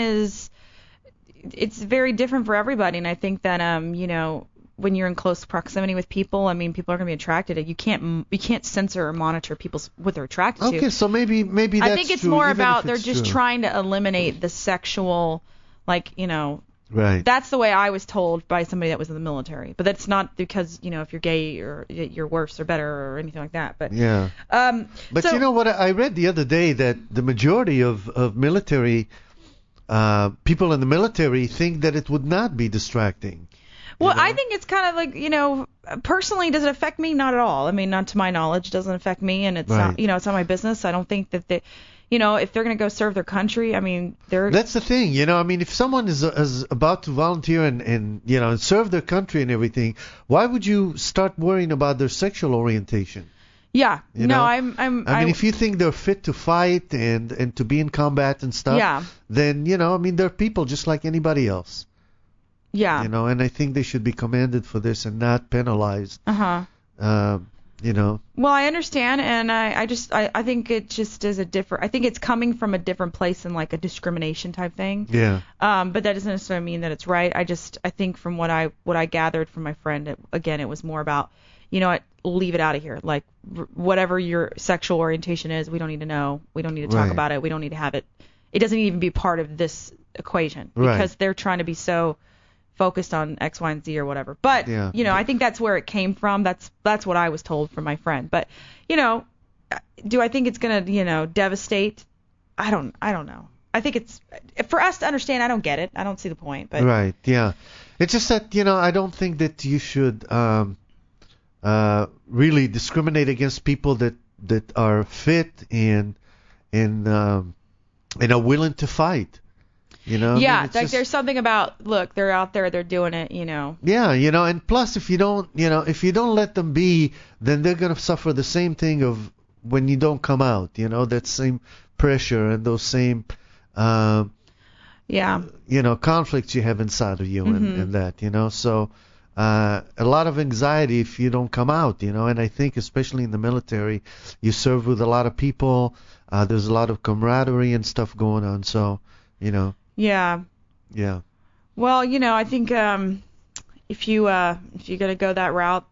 Speaker 5: it's very different for everybody, and I think that when you're in close proximity with people, I mean, people are going to be attracted. You can't censor or monitor what they're attracted to.
Speaker 4: Okay, so maybe that's
Speaker 5: I think it's
Speaker 4: true,
Speaker 5: more
Speaker 4: even
Speaker 5: about
Speaker 4: if
Speaker 5: they're
Speaker 4: it's
Speaker 5: just
Speaker 4: true.
Speaker 5: trying to eliminate the sexual,
Speaker 4: Right.
Speaker 5: That's the way I was told by somebody that was in the military. But that's not because, if you're gay or you're worse or better or anything like that. But
Speaker 4: yeah. But
Speaker 5: so,
Speaker 4: you know what? I read the other day that the majority of military people in the military think that it would not be distracting.
Speaker 5: Well, I think it's kind of like, personally, does it affect me? Not at all. I mean, not to my knowledge, it doesn't affect me, and it's not, it's not my business. I don't think that they, if they're going to go serve their country, I mean,
Speaker 4: That's the thing, I mean, if someone is about to volunteer and serve their country and everything, why would you start worrying about their sexual orientation?
Speaker 5: Yeah.
Speaker 4: I mean, if you think they're fit to fight and to be in combat and stuff, then, I mean, they're people just like anybody else.
Speaker 5: Yeah.
Speaker 4: And I think they should be commended for this and not penalized.
Speaker 5: Uh-huh. Well, I understand, and I think it just is I think it's coming from a different place than like a discrimination type thing.
Speaker 4: Yeah.
Speaker 5: But that doesn't necessarily mean that it's right. I think from what I gathered from my friend, it was more about, leave it out of here. Like whatever your sexual orientation is, we don't need to know. We don't need to talk about it. We don't need to have it. It doesn't even be part of this equation because they're trying to be so focused on X, Y, and Z or whatever. But
Speaker 4: Yeah.
Speaker 5: I think that's where it came from. That's what I was told from my friend. But do I think it's gonna devastate? I don't know. I think it's for us to understand. I don't get it. I don't see the point. But
Speaker 4: Right. Yeah. It's just that I don't think that you should really discriminate against people that are fit and are willing to fight.
Speaker 5: Yeah, there's something about, look, they're out there, they're doing it,
Speaker 4: Yeah, and plus if you don't let them be, then they're gonna suffer the same thing of when you don't come out. That same pressure and those same conflicts you have inside of you and that. So a lot of anxiety if you don't come out. And I think especially in the military, you serve with a lot of people. There's a lot of camaraderie and stuff going on. So
Speaker 5: Yeah.
Speaker 4: Yeah.
Speaker 5: Well, I think if you're gonna go that route,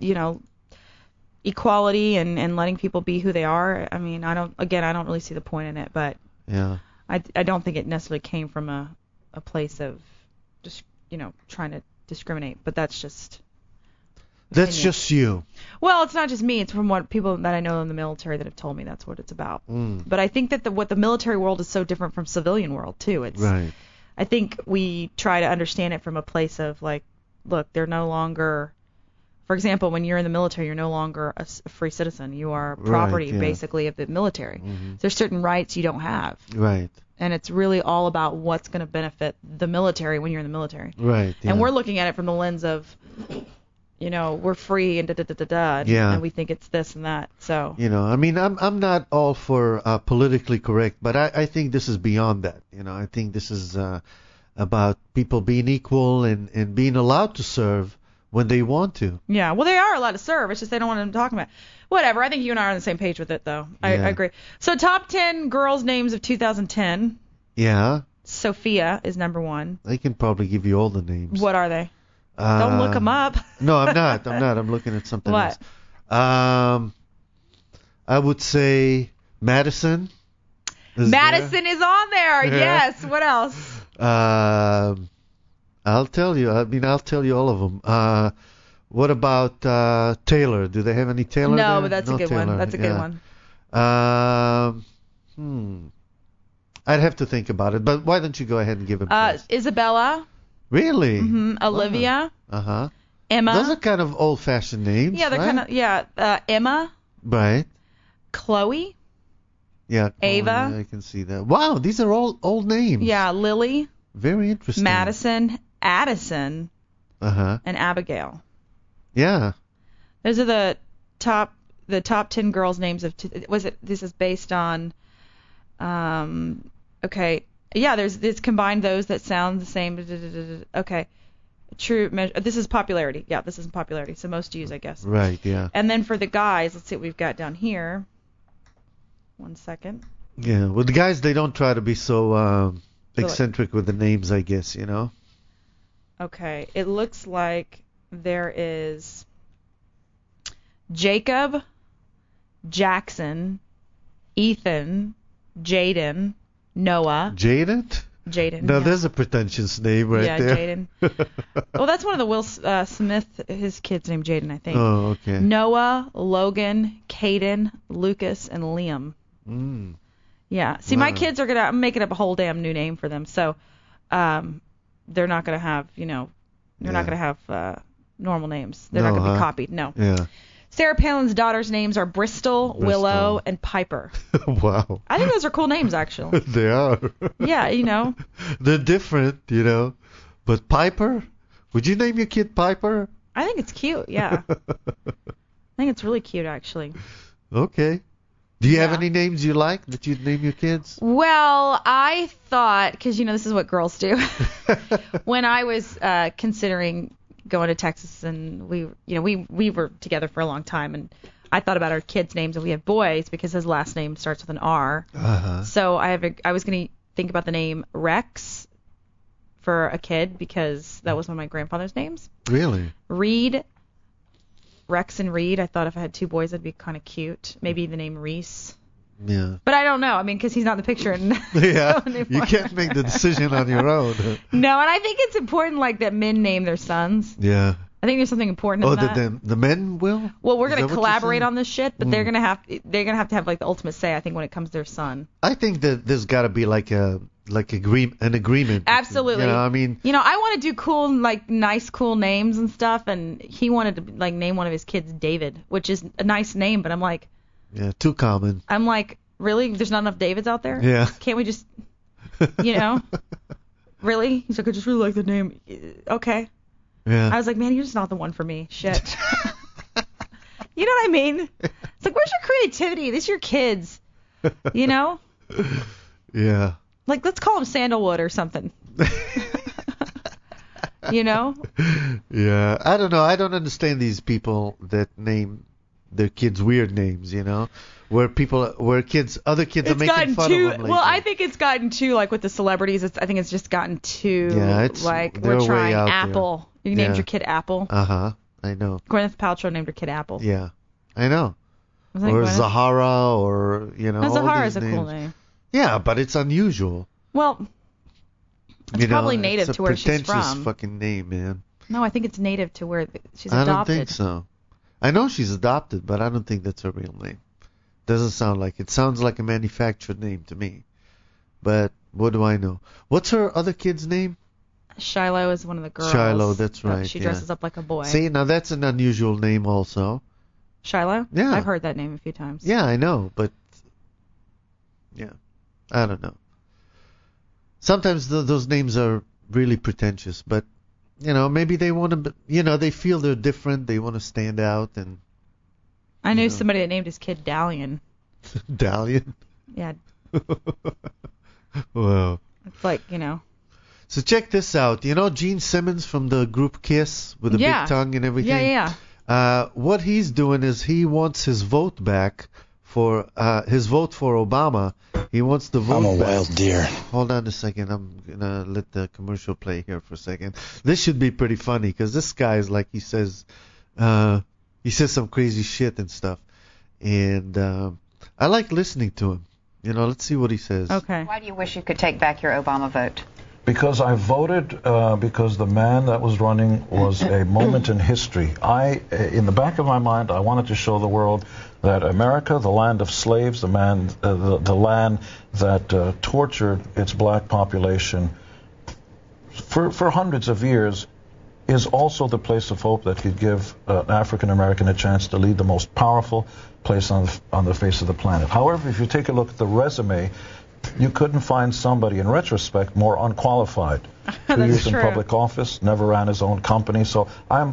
Speaker 5: equality and letting people be who they are. I mean, I don't really see the point in it, but
Speaker 4: yeah,
Speaker 5: I don't think it necessarily came from a place of just trying to discriminate. But that's just
Speaker 4: just you.
Speaker 5: Well, it's not just me. It's from what people that I know in the military that have told me that's what it's about. But I think that what the military world is so different from civilian world too. It's
Speaker 4: right.
Speaker 5: I think we try to understand it from a place of like, look, they're no longer, for example, when you're in the military, you're no longer a free citizen. You are property, basically, of the military. There's certain rights you don't have.
Speaker 4: Right.
Speaker 5: And it's really all about what's going to benefit the military when you're in the military.
Speaker 4: Right. Yeah.
Speaker 5: And we're looking at it from the lens of, we're free and da-da-da-da-da, and we think it's this and that. So.
Speaker 4: I mean, I'm not all for politically correct, but I think this is beyond that. I think this is about people being equal and being allowed to serve when they want to.
Speaker 5: Yeah, well, they are allowed to serve. It's just they don't want them talking about it. Whatever. I think you and I are on the same page with it, though. I agree. So top 10 girls' names of 2010.
Speaker 4: Yeah.
Speaker 5: Sophia is number 1.
Speaker 4: I can probably give you all the names.
Speaker 5: What are they? Don't look them up.
Speaker 4: No, I'm not. I'm looking at something
Speaker 5: else.
Speaker 4: I would say Madison.
Speaker 5: Madison is on there. Yeah. Yes. What else?
Speaker 4: I'll tell you. I'll tell you all of them. What about Taylor? Do they have any Taylor
Speaker 5: No,
Speaker 4: there?
Speaker 5: but that's a good
Speaker 4: Taylor.
Speaker 5: one. That's a good one.
Speaker 4: I'd have to think about it. But why don't you go ahead and give him first?
Speaker 5: Isabella.
Speaker 4: Really?
Speaker 5: Olivia.
Speaker 4: Uh-huh.
Speaker 5: Emma.
Speaker 4: Those are kind of old-fashioned names.
Speaker 5: Yeah, they're kind of Emma.
Speaker 4: Right.
Speaker 5: Chloe.
Speaker 4: Yeah.
Speaker 5: Ava.
Speaker 4: I can see that. Wow, these are all old names.
Speaker 5: Yeah, Lily.
Speaker 4: Very interesting.
Speaker 5: Madison, Addison, and Abigail.
Speaker 4: Yeah.
Speaker 5: Those are the top 10 girls' names of. This is based on. Okay. Yeah, it's combined those that sound the same. Okay. True measure. This is popularity. Yeah, this is popularity. So most used, I guess.
Speaker 4: Right. Yeah.
Speaker 5: And then for the guys, let's see what we've got down here. 1 second.
Speaker 4: Yeah. Well, the guys, they don't try to be so eccentric with the names, I guess.
Speaker 5: Okay. It looks like there is Jacob, Jackson, Ethan, Jaden, Noah.
Speaker 4: Jaden? No, there's a pretentious name right there.
Speaker 5: Yeah, Jaden. Well, that's one of the Will Smith, his kid's named Jaden, I think.
Speaker 4: Oh, okay.
Speaker 5: Noah, Logan, Caden, Lucas, and Liam. Yeah. See, my kids I'm making up a whole damn new name for them. So, they're not going to have, they're not going to have normal names. They're not going to be copied. No.
Speaker 4: Yeah.
Speaker 5: Sarah Palin's daughters' names are Bristol, Willow, and Piper.
Speaker 4: Wow.
Speaker 5: I think those are cool names, actually.
Speaker 4: They are.
Speaker 5: Yeah,
Speaker 4: They're different, But Piper? Would you name your kid Piper?
Speaker 5: I think it's cute, yeah. I think it's really cute, actually.
Speaker 4: Okay. Do you have any names you like that you'd name your kids?
Speaker 5: Well, I thought, because, this is what girls do. When I was considering going to Texas, and we were together for a long time, and I thought about our kids' names, and we had boys because his last name starts with an R.
Speaker 4: Uh-huh.
Speaker 5: So I was going to think about the name Rex for a kid because that was one of my grandfather's names.
Speaker 4: Really?
Speaker 5: Reed, Rex and Reed. I thought if I had 2 boys, that'd be kind of cute. Maybe the name Reese.
Speaker 4: Yeah.
Speaker 5: But I don't know. I mean, because he's not in the picture. And
Speaker 4: Yeah. You can't make the decision on your own.
Speaker 5: No, and I think it's important, like, that men name their sons.
Speaker 4: Yeah.
Speaker 5: I think there's something important in that.
Speaker 4: The men will?
Speaker 5: Well, we're
Speaker 4: Is
Speaker 5: going
Speaker 4: that
Speaker 5: to
Speaker 4: what you're
Speaker 5: collaborate
Speaker 4: saying?
Speaker 5: on this shit, but they're gonna have to have like the ultimate say, I think, when it comes to their son.
Speaker 4: I think that there's got to be an agreement.
Speaker 5: Absolutely.
Speaker 4: You know, I mean,
Speaker 5: I want to do cool, like, nice, cool names and stuff, and he wanted to, like, name one of his kids David, which is a nice name, but I'm like,
Speaker 4: yeah, too common.
Speaker 5: I'm like, really? There's not enough Davids out there?
Speaker 4: Yeah.
Speaker 5: Can't we just, Really? He's like, I just really like the name. Okay.
Speaker 4: Yeah.
Speaker 5: I was like, man, you're just not the one for me. Shit. You know what I mean? It's like, where's your creativity? These are your kids. You know?
Speaker 4: Yeah.
Speaker 5: Like, let's call them Sandalwood or something. You know?
Speaker 4: Yeah. I don't know. I don't understand these people that name their kids weird names, where other kids are making fun of them lately.
Speaker 5: Well, I think it's gotten too, like, with the celebrities, I think it's just gotten too, like,
Speaker 4: they're
Speaker 5: we're trying
Speaker 4: way out
Speaker 5: Apple. You named your kid Apple.
Speaker 4: Uh-huh. I know.
Speaker 5: Gwyneth Paltrow named her kid Apple.
Speaker 4: Yeah. I know.
Speaker 5: Wasn't it
Speaker 4: Or
Speaker 5: Gwyneth?
Speaker 4: Zahara, or, all
Speaker 5: Zahara's
Speaker 4: these
Speaker 5: a
Speaker 4: names.
Speaker 5: cool name.
Speaker 4: Yeah, but it's unusual.
Speaker 5: Well, it's probably native
Speaker 4: it's
Speaker 5: to where she's
Speaker 4: a pretentious
Speaker 5: from.
Speaker 4: fucking name, man.
Speaker 5: No, I think it's native to where she's
Speaker 4: I
Speaker 5: adopted.
Speaker 4: don't think so. I know she's adopted, but I don't think that's her real name. Doesn't sound like it. Sounds like a manufactured name to me. But what do I know? What's her other kid's name?
Speaker 5: Shiloh is one of the girls.
Speaker 4: Shiloh, that's right.
Speaker 5: She dresses up like a boy.
Speaker 4: See, now that's an unusual name also.
Speaker 5: Shiloh?
Speaker 4: Yeah.
Speaker 5: I've heard that name a few times.
Speaker 4: Yeah, I know, but yeah, I don't know. Sometimes those names are really pretentious, but maybe they want to, they feel they're different, they want to stand out, and
Speaker 5: I knew somebody that named his kid Dalian.
Speaker 4: Dalian?
Speaker 5: Yeah.
Speaker 4: Wow.
Speaker 5: It's like,
Speaker 4: So check this out. Gene Simmons from the group Kiss with the big tongue and everything?
Speaker 5: Yeah.
Speaker 4: What he's doing is he wants his vote back for his vote for Obama. He wants the vote back.
Speaker 10: I'm a wild deer.
Speaker 4: Hold on a second. I'm going to let the commercial play here for a second. This should be pretty funny because this guy is like, he says some crazy shit and stuff. And I like listening to him. Let's see what he says.
Speaker 5: Okay.
Speaker 11: Why do you wish you could take back your Obama vote?
Speaker 12: Because I voted because the man that was running was a moment in history. In the back of my mind, I wanted to show the world that America, the land of slaves, the land that tortured its black population for hundreds of years, is also the place of hope that could give an African American a chance to lead the most powerful place on the face of the planet. However, if you take a look at the resume, you couldn't find somebody, in retrospect, more unqualified. 2 years in public office, never ran his own company. So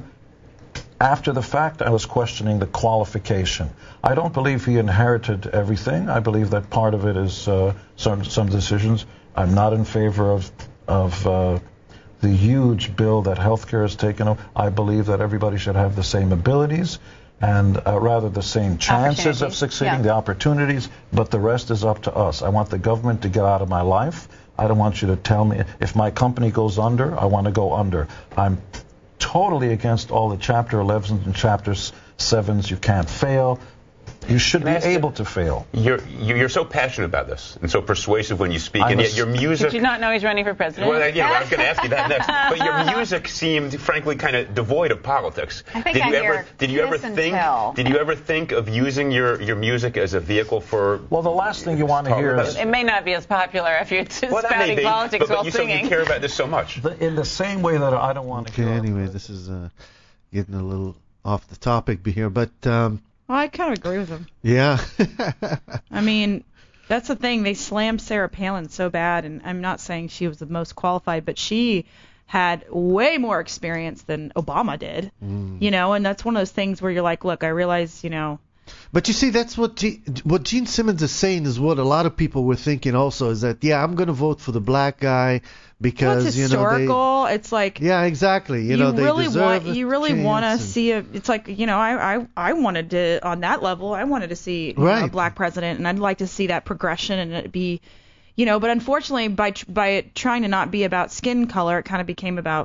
Speaker 12: after the fact, I was questioning the qualification. I don't believe he inherited everything. I believe that part of it is some decisions. I'm not in favor of the huge bill that healthcare has taken up. I believe that everybody should have the same abilities and rather the same chances of succeeding, the opportunities, but the rest is up to us. I want the government to get out of my life. I don't want you to tell me if my company goes under, I want to go under. I'm totally against all the Chapter 11s and Chapter 7s. You can't fail. You should be able to fail.
Speaker 13: You're so passionate about this and so persuasive when you speak, and yet your music...
Speaker 11: Did you not know he's running for president?
Speaker 13: Well, I was going to ask you that next. But your music seemed, frankly, kind of devoid of politics.
Speaker 11: I think
Speaker 13: did you ever think of using your music as a vehicle for...
Speaker 12: Well, the last thing you want to hear is...
Speaker 11: It may not be as popular if you're spouting politics while singing.
Speaker 13: You care about this so much.
Speaker 12: In the same way that I don't want to hear...
Speaker 4: Anyway, this is getting a little off the topic here, but...
Speaker 5: Well, I kind of agree with him.
Speaker 4: Yeah.
Speaker 5: I mean, that's the thing. They slammed Sarah Palin so bad, and I'm not saying she was the most qualified, but she had way more experience than Obama did. And that's one of those things where you're like, look, I realize,
Speaker 4: But you see, that's what Gene Simmons is saying is what a lot of people were thinking also, is that, I'm going to vote for the black guy because,
Speaker 5: it's historical. It's like...
Speaker 4: Yeah, exactly. You really
Speaker 5: want to see it's like, I wanted to, on that level, I wanted to see a black president, and I'd like to see that progression and it be, but unfortunately by trying to not be about skin color, it kind of became about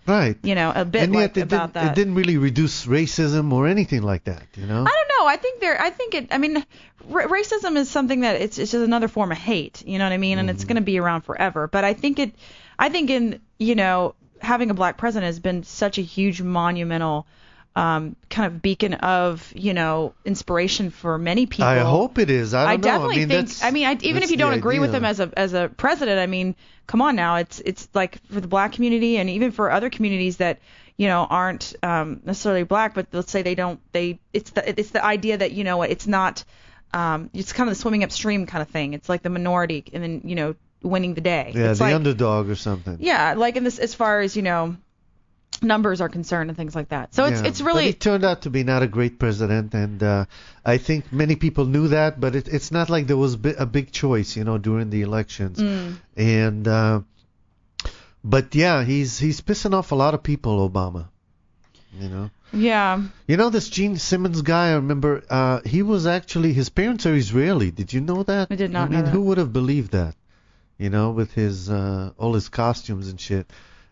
Speaker 4: Right.
Speaker 5: A bit
Speaker 4: and yet
Speaker 5: about that.
Speaker 4: It didn't really reduce racism or anything like that,
Speaker 5: I don't know. I mean, racism is something that it's just another form of hate. You know what I mean? And it's going to be around forever. But I think in having a black president has been such a huge monumental kind of beacon of, inspiration for many people.
Speaker 4: I hope it is. I don't know.
Speaker 5: Definitely think. Even if you don't agree with him as a president, I mean, come on now. It's like for the black community and even for other communities that aren't necessarily black, but let's say it's the idea that it's not. It's kind of the swimming upstream kind of thing. It's like the minority, and then winning the day.
Speaker 4: Yeah,
Speaker 5: it's
Speaker 4: the underdog or something.
Speaker 5: Yeah, like in this, as far as numbers are concerned and things like that. So it's really.
Speaker 4: But he turned out to be not a great president, and I think many people knew that, but it's not like there was a big choice, during the elections. And but yeah, he's pissing off a lot of people, Obama.
Speaker 5: Yeah.
Speaker 4: This Gene Simmons guy, I remember, he was actually, his parents are Israeli. Did you know that?
Speaker 5: I did not know that.
Speaker 4: Who would have believed that? With his all his costumes and shit.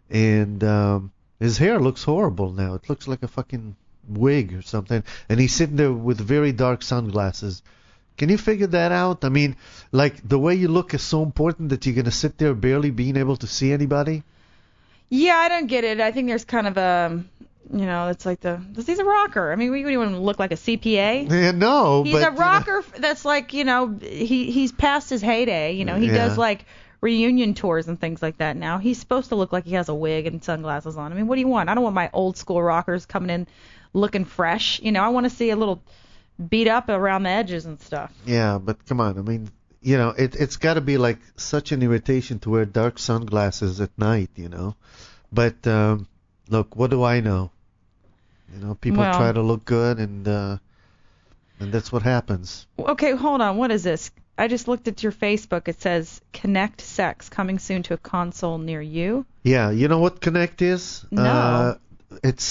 Speaker 4: And his hair looks horrible now. It looks like a fucking wig or something. And he's sitting there with very dark sunglasses. Can you figure that out? I mean, like, the way you look is so important that you're going to sit there barely being able to see anybody?
Speaker 5: Yeah, I don't get it. I think there's kind of a... it's like he's a rocker. I mean, we wouldn't even look like a CPA.
Speaker 4: Yeah, no,
Speaker 5: he's a rocker that's like, he's past his heyday. He does like reunion tours and things like that now. He's supposed to look like he has a wig and sunglasses on. I mean, what do you want? I don't want my old school rockers coming in looking fresh. I want to see a little beat up around the edges and stuff.
Speaker 4: Yeah, but come on. I mean, it's got to be like such an irritation to wear dark sunglasses at night, But look, what do I know? People try to look good, and that's what happens.
Speaker 5: Okay, hold on. What is this? I just looked at your Facebook. It says Connect Sex coming soon to a console near you.
Speaker 4: Yeah, you know what Connect is?
Speaker 5: No.
Speaker 4: It's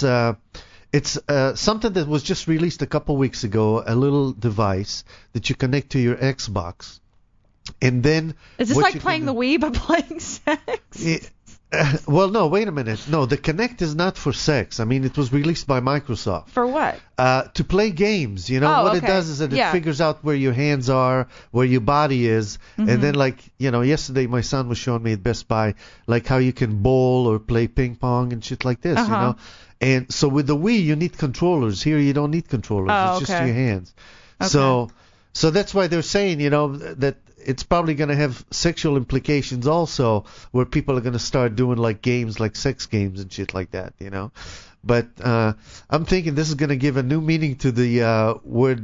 Speaker 4: something that was just released a couple weeks ago. A little device that you connect to your Xbox, and then.
Speaker 5: Is this like playing the Wii but playing sex?
Speaker 4: Well, no, wait a minute. No, the Kinect is not for sex. I mean, it was released by Microsoft.
Speaker 5: For what?
Speaker 4: To play games. What it does is that it figures out where your hands are, where your body is, and then, like, yesterday my son was showing me at Best Buy, like, how you can bowl or play ping pong and shit like this, And so with the Wii, you need controllers. Here, you don't need controllers. It's just your hands. Okay. So that's why they're saying, that it's probably going to have sexual implications also, where people are going to start doing like games, like sex games and shit like that, But I'm thinking this is going to give a new meaning to the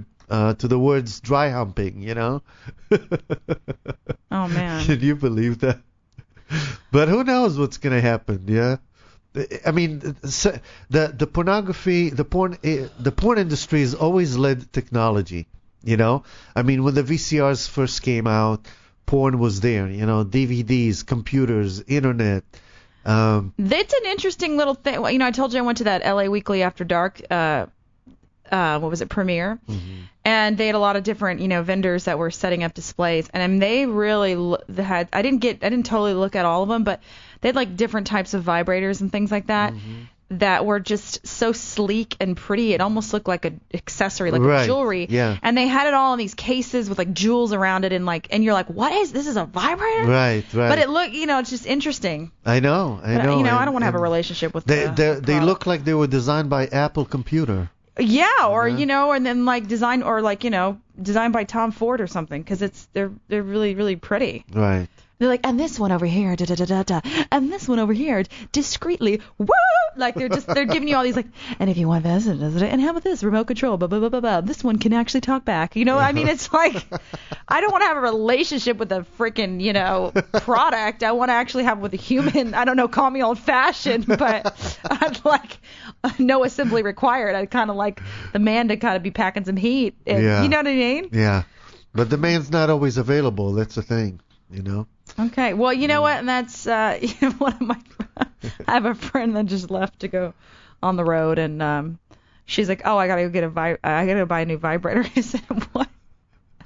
Speaker 4: words dry humping, Oh
Speaker 5: man.
Speaker 4: Can you believe that? But who knows what's going to happen? Yeah. I mean, the pornography, the porn industry has always led technology. I mean, when the VCRs first came out, porn was there, DVDs, computers, internet.
Speaker 5: That's an interesting little thing. I told you I went to that LA Weekly After Dark, what was it, premiere? Mm-hmm. And they had a lot of different, vendors that were setting up displays. And they really had, I didn't totally look at all of them, but they had like different types of vibrators and things like that. Mm-hmm. That were just so sleek and pretty. It almost looked like an accessory, like a jewelry.
Speaker 4: Yeah.
Speaker 5: And they had it all in these cases with like jewels around it, and you're like, what is this? Is a vibrator?
Speaker 4: Right.
Speaker 5: But it looked, it's just interesting.
Speaker 4: I know.
Speaker 5: I don't want to have a relationship with
Speaker 4: they look like they were designed by Apple Computer.
Speaker 5: Yeah, or and then like designed by Tom Ford or something, because they're really, really pretty.
Speaker 4: Right.
Speaker 5: They're like, and this one over here, da da da da da, and this one over here, discreetly, woo! Like they're giving you all these like, and if you want this, and how about this remote control, blah blah blah blah blah. This one can actually talk back. I mean, it's like, I don't want to have a relationship with a freaking product. I want to actually have with a human. I don't know, call me old fashioned, but I'd like no assembly required. I'd kind of like the man to kind of be packing some heat. And,
Speaker 4: yeah.
Speaker 5: You know what I mean?
Speaker 4: Yeah, but the man's not always available. That's the thing.
Speaker 5: Okay. Well, you know what? And that's one of my. I have a friend that just left to go on the road, and she's like, "Oh, I gotta go buy a new vibrator." I said, "What?"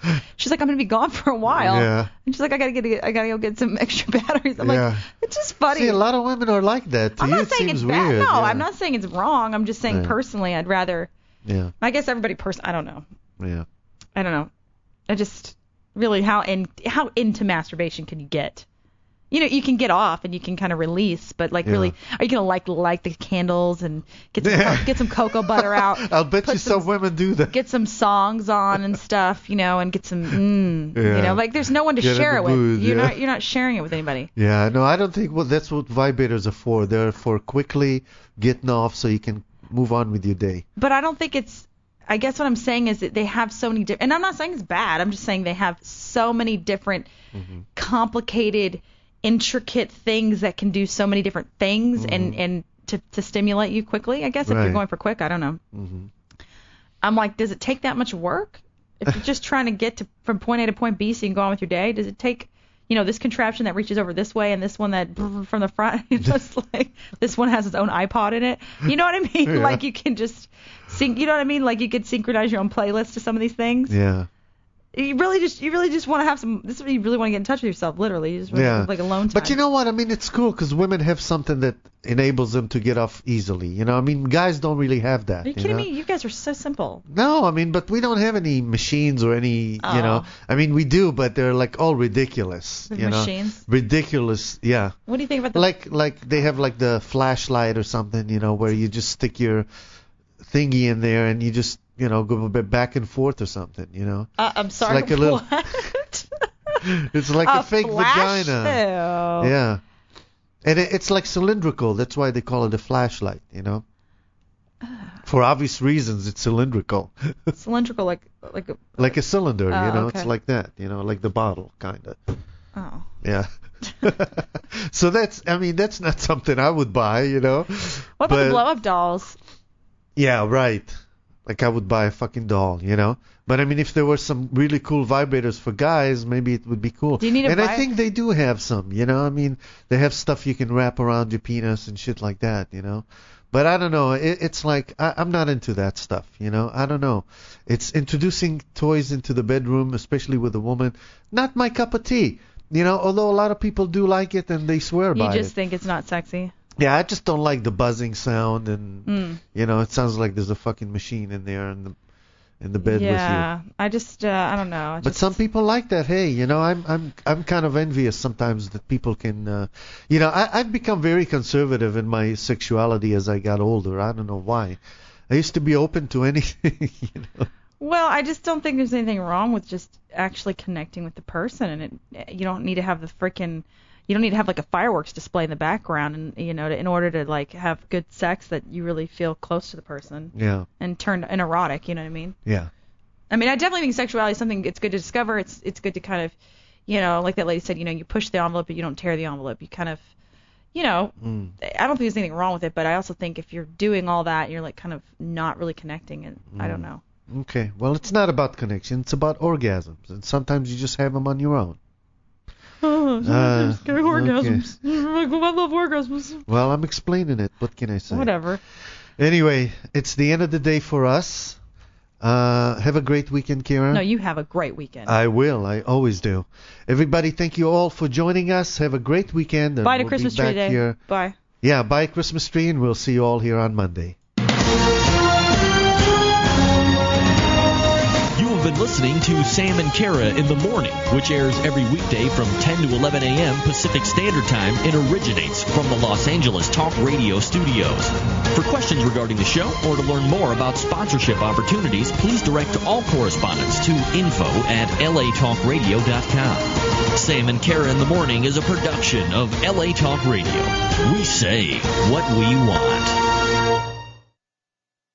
Speaker 5: She's like, I'm gonna be gone for a while.
Speaker 4: Yeah.
Speaker 5: And she's like, I gotta go get some extra batteries. I'm like, it's just funny.
Speaker 4: See, a lot of women are like that. To
Speaker 5: I'm
Speaker 4: you,
Speaker 5: not saying
Speaker 4: it seems
Speaker 5: it's bad.
Speaker 4: weird.
Speaker 5: No,
Speaker 4: yeah.
Speaker 5: I'm not saying it's wrong. I'm just saying personally, I'd rather.
Speaker 4: Yeah.
Speaker 5: I guess everybody I don't know.
Speaker 4: Yeah.
Speaker 5: I don't know. I just really how into masturbation can you get? You know, you can get off and you can kind of release, but like really, are you gonna light the candles and get some cocoa butter out?
Speaker 4: I'll bet you some women do that.
Speaker 5: Get some songs on and stuff, you know, and get some, you know, like there's no one to share it with. You're not sharing it with anybody.
Speaker 4: Yeah, no, I don't think. Well, that's what vibrators are for. They're for quickly getting off so you can move on with your day.
Speaker 5: But I don't think it's. I guess what I'm saying is that they have so many different. And I'm not saying it's bad. I'm just saying they have so many different, complicated, intricate things that can do so many different things and to stimulate you quickly. I guess if you're going for quick, I don't know. I'm like, does it take that much work? If you're just trying to get from point A to point B so you can go on with your day, does it take, you know, this contraption that reaches over this way and this one that from the front, just like this one has its own iPod in it. You know what I mean? Like you can just you know what I mean? Like you could synchronize your own playlist to some of these things.
Speaker 4: Yeah.
Speaker 5: You really just want to have some. This is what you really want to get in touch with yourself. Literally, you just want to have like alone time.
Speaker 4: But you know what? I mean, it's cool because women have something that enables them to get off easily. You know, I mean, guys don't really have that.
Speaker 5: Are you kidding me? You guys are so simple.
Speaker 4: No, I mean, but we don't have any machines or any. You know, I mean, we do, but they're like all ridiculous.
Speaker 5: The
Speaker 4: you
Speaker 5: machines?
Speaker 4: Know, ridiculous. Yeah.
Speaker 5: What do you think about the?
Speaker 4: Like they have like the flashlight or something. You know, where you just stick your thingy in there and you just. You know, go a bit back and forth or something, you know.
Speaker 5: I'm sorry.
Speaker 4: It's like a little. It's like a fake
Speaker 5: flash
Speaker 4: vagina. Yeah. And it's like cylindrical. That's why they call it a flashlight, you know. For obvious reasons, it's cylindrical.
Speaker 5: Cylindrical, like
Speaker 4: a cylinder, you know.
Speaker 5: Okay.
Speaker 4: It's like that, you know, like the bottle, kind of.
Speaker 5: Oh.
Speaker 4: Yeah. So that's not something I would buy, you know.
Speaker 5: What about the blow-up dolls?
Speaker 4: Yeah, right. Like I would buy a fucking doll, you know. But I mean, if there were some really cool vibrators for guys, maybe it would be cool.
Speaker 5: Do you need
Speaker 4: I think they do have some, you know. I mean, they have stuff you can wrap around your penis and shit like that, you know. But I don't know. It's like I'm not into that stuff, you know. I don't know. It's introducing toys into the bedroom, especially with a woman. Not my cup of tea, you know. Although a lot of people do like it and they swear by it.
Speaker 5: You just think it's not sexy.
Speaker 4: Yeah, I just don't like the buzzing sound, and you know, it sounds like there's a fucking machine in there in the bed with you.
Speaker 5: Yeah, I just I don't know.
Speaker 4: But some people like that. Hey, you know, I'm kind of envious sometimes that people can, you know, I've become very conservative in my sexuality as I got older. I don't know why. I used to be open to anything, you know.
Speaker 5: Well, I just don't think there's anything wrong with just actually connecting with the person, and you don't need to have you don't need to have like a fireworks display in the background, and you know, in order to like have good sex that you really feel close to the person.
Speaker 4: Yeah.
Speaker 5: And turn erotic, you know what I mean?
Speaker 4: Yeah.
Speaker 5: I mean, I definitely think sexuality is something it's good to discover. It's good to kind of, you know, like that lady said, you know, you push the envelope, but you don't tear the envelope. You kind of, you know, I don't think there's anything wrong with it, but I also think if you're doing all that, you're like kind of not really connecting, and I don't know.
Speaker 4: Okay. Well, it's not about connection. It's about orgasms, and sometimes you just have them on your own.
Speaker 5: Orgasms. Okay. I love orgasms.
Speaker 4: Well, I'm explaining it. What can I say?
Speaker 5: Whatever.
Speaker 4: Anyway, it's the end of the day for us. Have a great weekend, Kira.
Speaker 5: No, you have a great weekend.
Speaker 4: I will. I always do. Everybody, thank you all for joining us. Have a great weekend. And
Speaker 5: bye to
Speaker 4: we'll
Speaker 5: Christmas
Speaker 4: be back
Speaker 5: tree day.
Speaker 4: Here.
Speaker 5: Bye.
Speaker 4: Yeah, bye Christmas tree, and we'll see you all here on Monday.
Speaker 10: Been listening to Sam and Kara in the Morning, which airs every weekday from 10 to 11 a.m. Pacific Standard Time and originates from the Los Angeles Talk Radio studios. For questions regarding the show or to learn more about sponsorship opportunities, please direct all correspondence to info@latalkradio.com. Sam and Kara in the Morning is a production of LA Talk Radio. We say what we want.